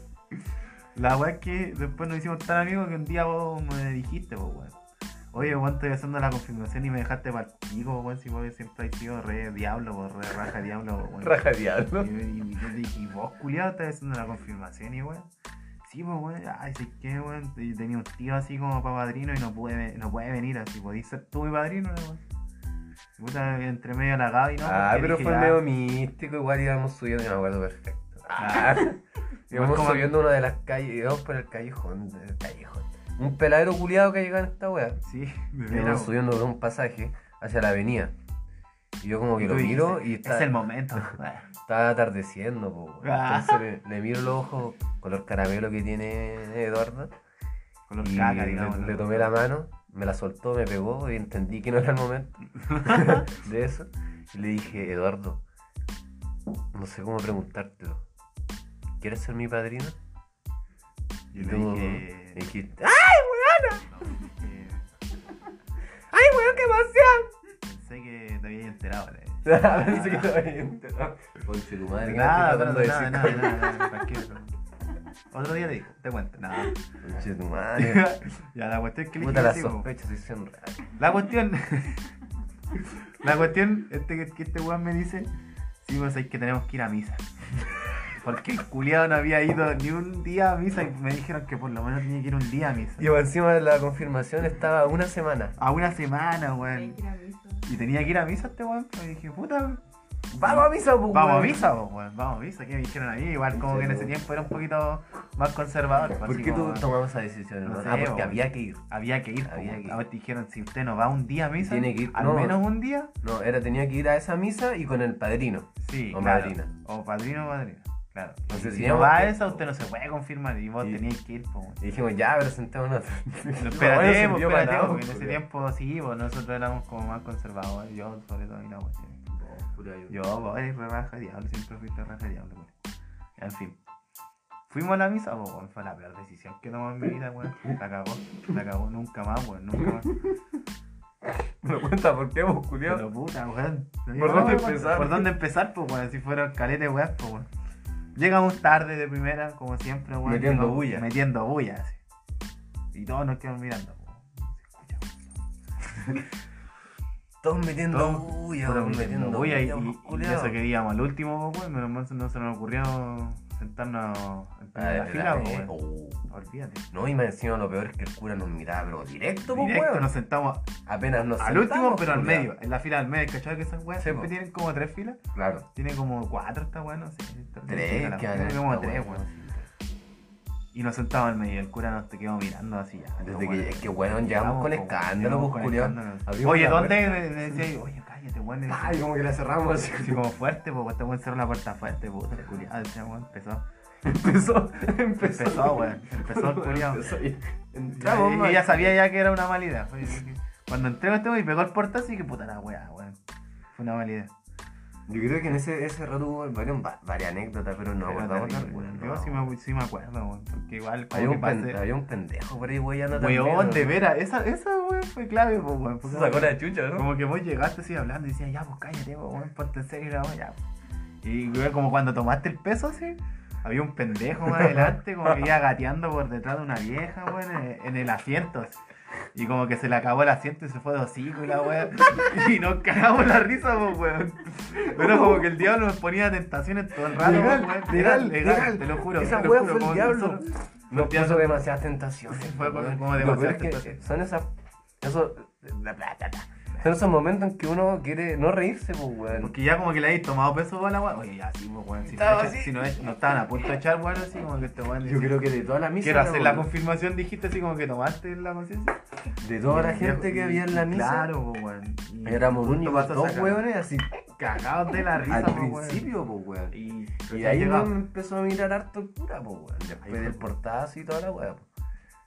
La weá es que después nos hicimos tan amigos que un día vos me dijiste, pues, weón. Oye, weón, estoy haciendo la confirmación y me dejaste para el pico, weón, si vos siempre has sido re diablo, pues, re raja diablo, weón. Raja diablo. Y, y yo dije, ¿y vos, culiado, estás haciendo la confirmación y weón? Sí, pues, weón, ay, sé qué, weón. Y tenía un tío así como para padrino y no puede, no puede venir así, podís ser tú mi padrino, ¿no, weón? Puta, entre medio de la Gaby, ¿no? Ah, Porque pero dije, fue ya, medio místico, igual íbamos subiendo, yo me acuerdo perfecto. Ah, íbamos Como- subiendo una de las calles, íbamos por el callejón, el callejón. Un peladero culiado que llegaba en esta wea. Sí, de Íbamos veras, subiendo por un pasaje hacia la avenida. Y yo como que Y lo tú miro dijiste, y está, es el momento. estaba atardeciendo, po, weón. Ah. Entonces le, le miro los ojos, color caramelo que tiene Eduardo. Con los Y caca, le, digamos. le ¿no? tomé la mano, me la soltó, me pegó y entendí que no era el momento de eso. Y le dije, Eduardo, no sé cómo preguntártelo. ¿Quieres ser mi padrino? Y Y le tú dije... me dijiste, no, dije, ¡ay, weón, qué emoción! pensé que te habías enterado, le dije. Pensé que te había enterado. Conche tu madre, ¿qué Nada, estoy tratando pero de nada, decir? nada, nada, nada, tranquilo. Otro día te digo, te cuento, nada. Conche tu madre. Ya, la cuestión es que le Puta, dije las así, po. sospechas se hicieron reales. La cuestión. La cuestión este, que, que este weón me dice: sí, pues es que tenemos que ir a misa. Porque el culiado no había ido ni un día a misa y me dijeron que por lo menos tenía que ir un día a misa. Y encima de la confirmación estaba una semana. A una semana, Hay weón. que ir a misa. Y tenía que ir a misa este weón. Y dije, puta, ¡Vamos a misa, pues, vamos a weón! misa, pues, weón. Vamos a misa. ¿Qué me dijeron a mí? Igual como que en ese tiempo era un poquito más conservador. pues, ¿Por así qué tú como- tomamos esa decisión, No hermano? sé, Ah, porque weón. había que ir. Había que ir, Había pues, que ir. a ver, te dijeron, si usted no va un día a misa, Tiene que ir, al no. menos un día, No, era tenía que ir a esa misa y con el padrino. sí, O claro. madrina. O padrino o madrina, claro. Entonces, si si no no, va a que- esa, usted no se puede confirmar y vos Y- teníais que ir, pues. Y dijimos, ya, pero sentémonos. Pero Bueno, espérate, sirvió pues, para espérate, nada, porque en pues, ese tiempo sí, pues nosotros éramos como más conservadores, yo sobre todo y la cuestión. Yo, pues, re raja diablo, siempre fuiste raja diablo, pues. En fin. Fuimos a la misa, pues, weón, fue la peor decisión que tomé en mi vida, weón. La cagó, la cagó nunca más, weón, nunca más. Me cuenta por qué vos, culiao. Pero puta, weón. ¿Por dónde No, weón, empezar? ¿Por dónde empezar, pues, weón? Si fueron calete, weón, pues, weón. Llegamos tarde de primera, como siempre, weón. Metiendo llegamos bulla. Metiendo bulla, así. Y todos nos quedamos mirando, weón. Se escucha. Todos metiendo Todos, bulla, Puta, weón, metiendo bulla y, bulla, y- vos, y culiao. eso que íbamos al último, pues, weón. Menos mal no se nos ocurrió sentarnos en Ah, primera de fila, la- po, eh, weón. oh. Olvídate. No, y más encima lo peor es que el cura nos miraba, pero directo, pues, Directo, weón. nos sentamos Apenas nos al sentamos, último, pero al culiao. medio. En la fila al medio, ¿cachai? Que esas weas Sí, siempre po. tienen como tres filas. Claro. Tiene como cuatro esta wea, no sé. Tres, que Tiene como tres, weón. Y nos sentamos al medio, el cura nos te quedó mirando así ya. Desde No, que, weón. es que, weón, llegamos con po, escándalo, llegamos pues, con culiao. escándalo. Abrimos Oye, la ¿dónde? puerta. Me, me decía ahí, oye, cállate, weón. le decía. Ay, como que le cerramos así. Así como fuerte, pues este weón cerró la puerta fuerte, puta, el culiado, decía, weón, empezó. Empezó, empezó. Empezó, weón, empezó el culiado. Empezó y- Y, Entramos, y man. ella sabía ya que era una mala idea. Fue- Cuando entré este weón y pegó el portazo y que puta la weá, weón. Fue una mala idea. Yo creo que en ese, ese rato hubo varias, varias anécdotas, pero no Pero acordamos de terrible, alguna. Yo no. sí me, sí me acuerdo, weón. Porque igual como Había que un, pen- pase. había un pendejo por ahí, weyando Weón, de ¿no? veras, esa, esa weón fue clave, pues, weón. Se Porque sacó la chucha, ¿no? Como que vos llegaste así hablando y decías, ya, pues cállate, pues, weón, ponte en serio, la weón, ya. Y weón, como cuando tomaste el peso así, había un pendejo más adelante, como que iba gateando por detrás de una vieja, weón, en, en el asiento. Así. Y como que se le acabó el asiento y se fue de hocico y la weón. Y nos cagamos la risa, pues, weón. Pero como que el diablo nos ponía tentaciones todo el rato, Legal, weón. legal, legal, legal. te lo juro. Esa te lo wea juro, fue el como que diablo. nosotros- Nos diablo- puso demasiadas tentaciones. Sí, fue como- weón. como Lo demasiadas peor es que tentaciones. son esas. Esos. bla, bla, bla, bla. Son esos momentos en que uno quiere no reírse, pues, weón. Porque ya como que le habéis tomado peso para la weón. Oye, ya sí, pues, weón. Si, Estaba no, así. si no, no estaban a punto de echar, weón, así como que este weón. Yo decía, creo que de toda la misa. quiero hacer la weón, confirmación, dijiste así como que tomaste la conciencia. de toda la Y- gente que y- había en la y misa. Claro, pues, weón. Y Éramos justo únicos pasó dos esa weones así. cagados de la risa, Al pues, weón. principio, pues, weón. Y, Y recién de ahí llegado. me empezó a mirar harto el cura, pues, weón. Después Ahí del fue. portazo y toda la weá, pues.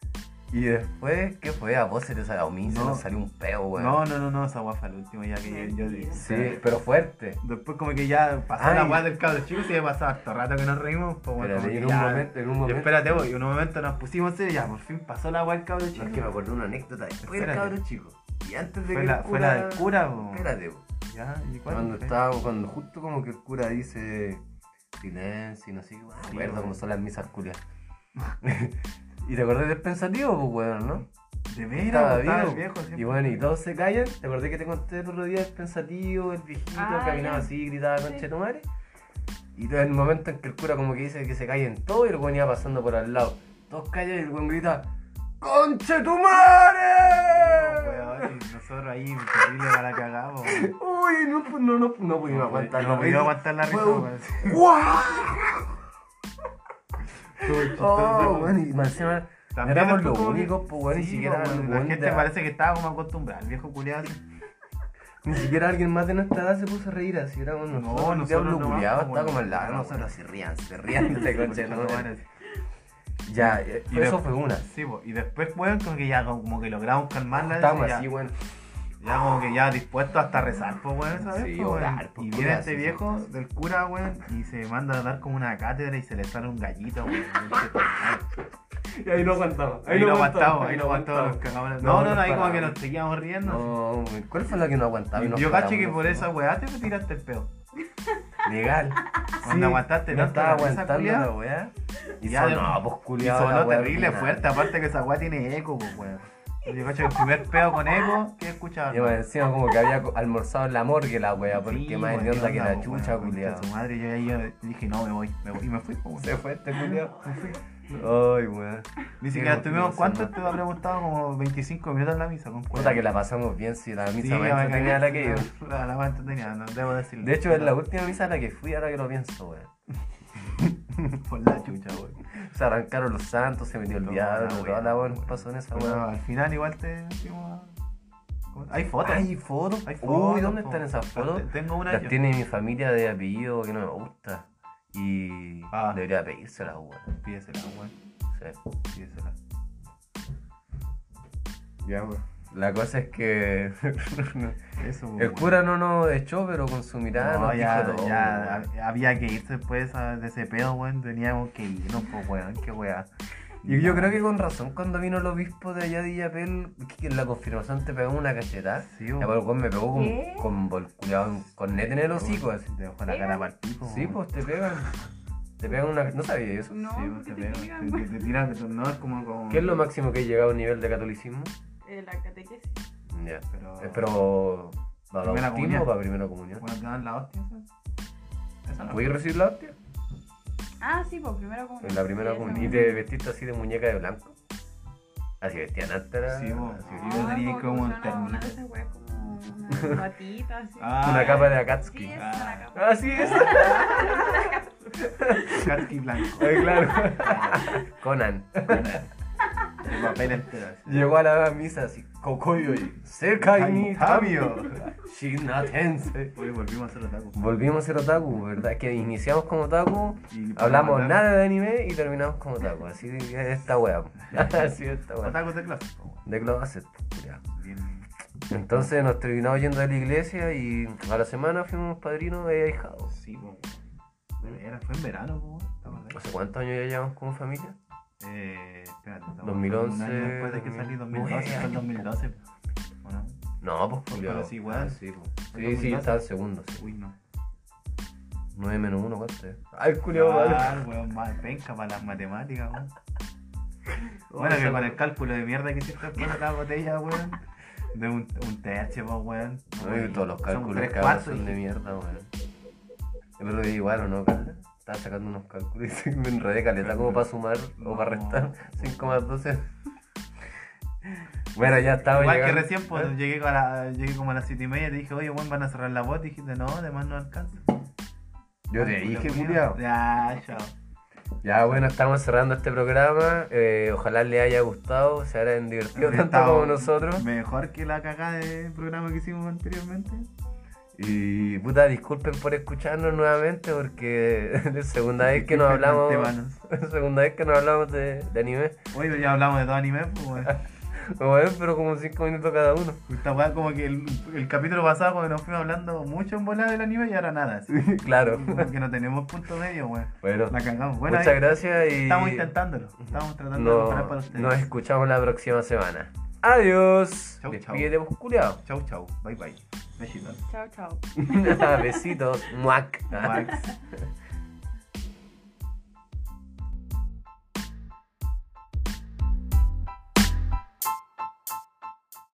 Y después, ¿qué fue? A vos se te salió a mí, se No. nos salió un peo, weón. No, no, no, no, esa weá fue el último ya que yo, yo Sí, pero fuerte. Después como que ya pasó Ay. la weá del cabro chico y se había pasado harto rato que nos reímos, pues bueno, Espérate, como que en un ya- momento, en un y momento. espérate vos, y en un momento nos pusimos serios, ya por fin pasó la weá del cabro No, chico. es que me acordé de una anécdota después del Espérate. cabro chico. Y antes de Fue que la, el fue la del cura, po. Espérate, po. Ya, ¿y cuál Cuando fue? estaba, cuando justo como que el cura dice silencio y no sé qué, bueno, Sí, acuerdo weón. cómo son las misas culias. Y te acordás del pensativo, pues weón, ¿no? De veras, Estaba po, estaba el vivo. viejo siempre. Y bueno, y todos se callan. ¿Te acordé que te conté el otro día el pensativo, el viejito, Ah, caminaba ya. así, gritaba Sí. conche tu madre? Y todo el momento en que el cura como que dice que se callen todos y el weón iba pasando por al lado. Todos callan y el weón grita ¡Conche tu madre! Weón, y nosotros ahí, terrible para cagar, po. Uy, no, pues, no, no, no pudimos aguantar. No pudimos aguantar la risa, Fue- weón. ¡Guau! Estuvo chistoso, Oh, weón. bueno, y más encima También éramos después los como que- únicos, pues bueno, ni Sí, siquiera po, el weón, la weón gente de- parece que estaba como acostumbrada, el viejo culiado. Ni siquiera alguien más de nuestra edad se puso a reír así, éramos No, nosotros, el nosotros diablo nomás, culiado, pues, estaba como bueno, al lado de no, nosotros, bueno. así ríanse, ríanse, conche, no, Bueno, Ya, eh, Y eso de- fue una. Sí, po, y después, weón, como que ya como que logramos calmarla. Estábamos ya, así, bueno. ya como que ya dispuestos hasta a rezar, pues, weón, ¿sabes? Sí, po, weón? orar, pues, Y cura, viene este sí, viejo sí. del cura, weón, y se manda a dar como una cátedra y se le sale un gallito, weón. Y ahí no aguantamos. Ahí no aguantamos, ahí no aguantamos, nos cagamos. No, No, no, no no, ahí como que paramos. nos seguíamos riendo. No, güey, ¿cuál fue la que no aguantaba? Y nos yo paramos, caché que no por fue? esa weá te tiraste el pedo. Legal. Cuando aguantaste no tanto estaba la risa, aguantando culiao. la weá. Y Ya, sonó, pues Y culiado. sonó terrible fuerte, aparte que esa weá tiene eco, pues, weón. Yo cacho que el primer pedo con eco, ¿qué escuchaba? Y me decían como que había co- almorzado en la morgue la weá, porque Sí, más weón, de onda ¿qué que onda, la po, chucha, weón? culiado. Concha su madre, yo ahí yo dije, no, me voy, me voy. Y me fui, pues, Se weón. fue este culiado. Me fui. Ay, weón. Ni Qué siquiera estuvimos, emoción, ¿cuánto? ¿no? Te habremos estado como veinticinco minutos en la misa. Con Puta que la pasamos bien, si la misa Sí, más me entretenida cagué. la que yo. La, la más entretenida, no debo decirlo. De hecho, es la última misa a la que fui, ahora que lo pienso, weón. Por la chucha, weón. Se arrancaron los santos, se metió el Toda diablo, la toda weá, la weón weón. pasó en esa Pero weón. al final igual te fuimos a- ¿cómo? Hay fotos. Hay fotos. Hay Uy, ¿dónde po. están esas fotos? Tengo una Las yo. tiene mi familia de apellido que no me gusta. Y Ah. debería pedírselas, weón. Pídesela, weón. Sí. Pídesela. Ya, weón. La cosa es que Eso, el weón. cura no nos echó, pero con su mirada No, nos ya, dijo todo. ya weón. hab- había que irse después a- de ese pedo, weón. Teníamos que irnos, pues, weón. Qué weá. Y yo creo que con razón, cuando vino el obispo de allá de Illapel, que en la confirmación te pegó una cachetada. Sí, Ya, weón. pero el weón me pegó con, ¿Qué? con, bol- culiao, con net en el hocico, así. Te dejó la cara para el pico. Sí, weón. pues te pegan. Te pegan una. No sabía eso. No, Sí, ¿por pues, qué te te pegan. pegan? Te, te, te tiran, no es como. como ¿Qué es lo máximo que he llegado a un nivel de catolicismo? Eh, la catequesis. Ya. Pero. Eh, Pero. ¿Para Primera bautismo comunión. o para primera comunión? Bueno, te dan la hostia, ¿sabes? Esa no. ¿Voy a recibir la hostia? Ah, sí, pues primero como. En la primera comunión. ¿Y te vestiste así de muñeca de blanco? Así vestían antes, era. Sí, po. así Sí, vestían. yo tenía como un Una ternito. de esas weas como una batita así. Ah, Una capa de Sí, Akatsuki. esa es la capa. Ah, sí, es. Karki blanco. Eh, claro. Conan. El papel entero. así. Llegó a la misa así. Kokoyoi. Sekai ni Tamio. Tamio. Shinatense. Oye, volvimos a hacer otaku. Volvimos a ser otaku, ¿verdad? Que iniciamos como otaku, Y hablamos para nada de anime y terminamos como otaku. Así es esta wea. Así es esta wea. Otaku de clásico. weón. De closet, pues, culiao. Bien. Entonces nos terminamos yendo a la iglesia y a la semana fuimos padrinos de ahijados. Sí, po. De veras, fue en verano, po. ¿Te acordás? ¿Hace cuántos años ya llevamos como familia? Eh, espérate, estamos dos mil once, un año después de que salí, dos mil doce, fue el dos mil doce. ¿O no? No, pues Pues, culiao. pero sí, weón. Ah, sí, pues. ¿Fue Sí, dos sí, mil doce? estaba en segundo. Sí. Uy, no. nueve menos uno, ¿cuánto es? Ay, culiao, vale. Ah, weón, más penca para las matemáticas, weón. Bueno, que esa- con el cálculo de mierda que hiciste después de la botella, weón. De un, un tercio, pues, weón. No, y todos los Son cálculos tres que hago cuartos son de y- mierda, weón. El otro día igual, ¿o no, Carla? Estaba sacando unos cálculos y me enredé caleta como para sumar o para No. restar cinco más doce. Bueno, ya estaba Igual llegando. que recién, pues, llegué, a la, llegué como a las siete y media y te dije, oye, weón, van a cerrar la bot. Y dijiste, no, además no alcanza. Yo te dije, culiao. Ya, chao. Ya, bueno, estamos cerrando este programa. Eh, ojalá les haya gustado, se hayan divertido tanto Estaba como nosotros. Mejor que la cagada de programa que hicimos anteriormente. Y puta, disculpen por escucharnos nuevamente porque es segunda vez que nos hablamos. Disculpen, Segunda vez que nos hablamos de, de anime. Hoy ya hablamos de todo anime, pues, weón. Bueno, pero como cinco minutos cada uno. Esta weá como que el, el capítulo pasado cuando nos fuimos hablando mucho en bola del anime y ahora nada. Así. Claro. Como que no tenemos punto medio, weón. Bueno, La cagamos. Bueno, muchas ahí gracias y estamos intentándolo. Estamos tratando de mejorar para no, ustedes. nos escuchamos la próxima semana. Adiós. Chau, chau. Despídete, pues, culiao. Chau, chau. Bye, bye. Besitos. Chao, chao. Besitos. Muac. Max.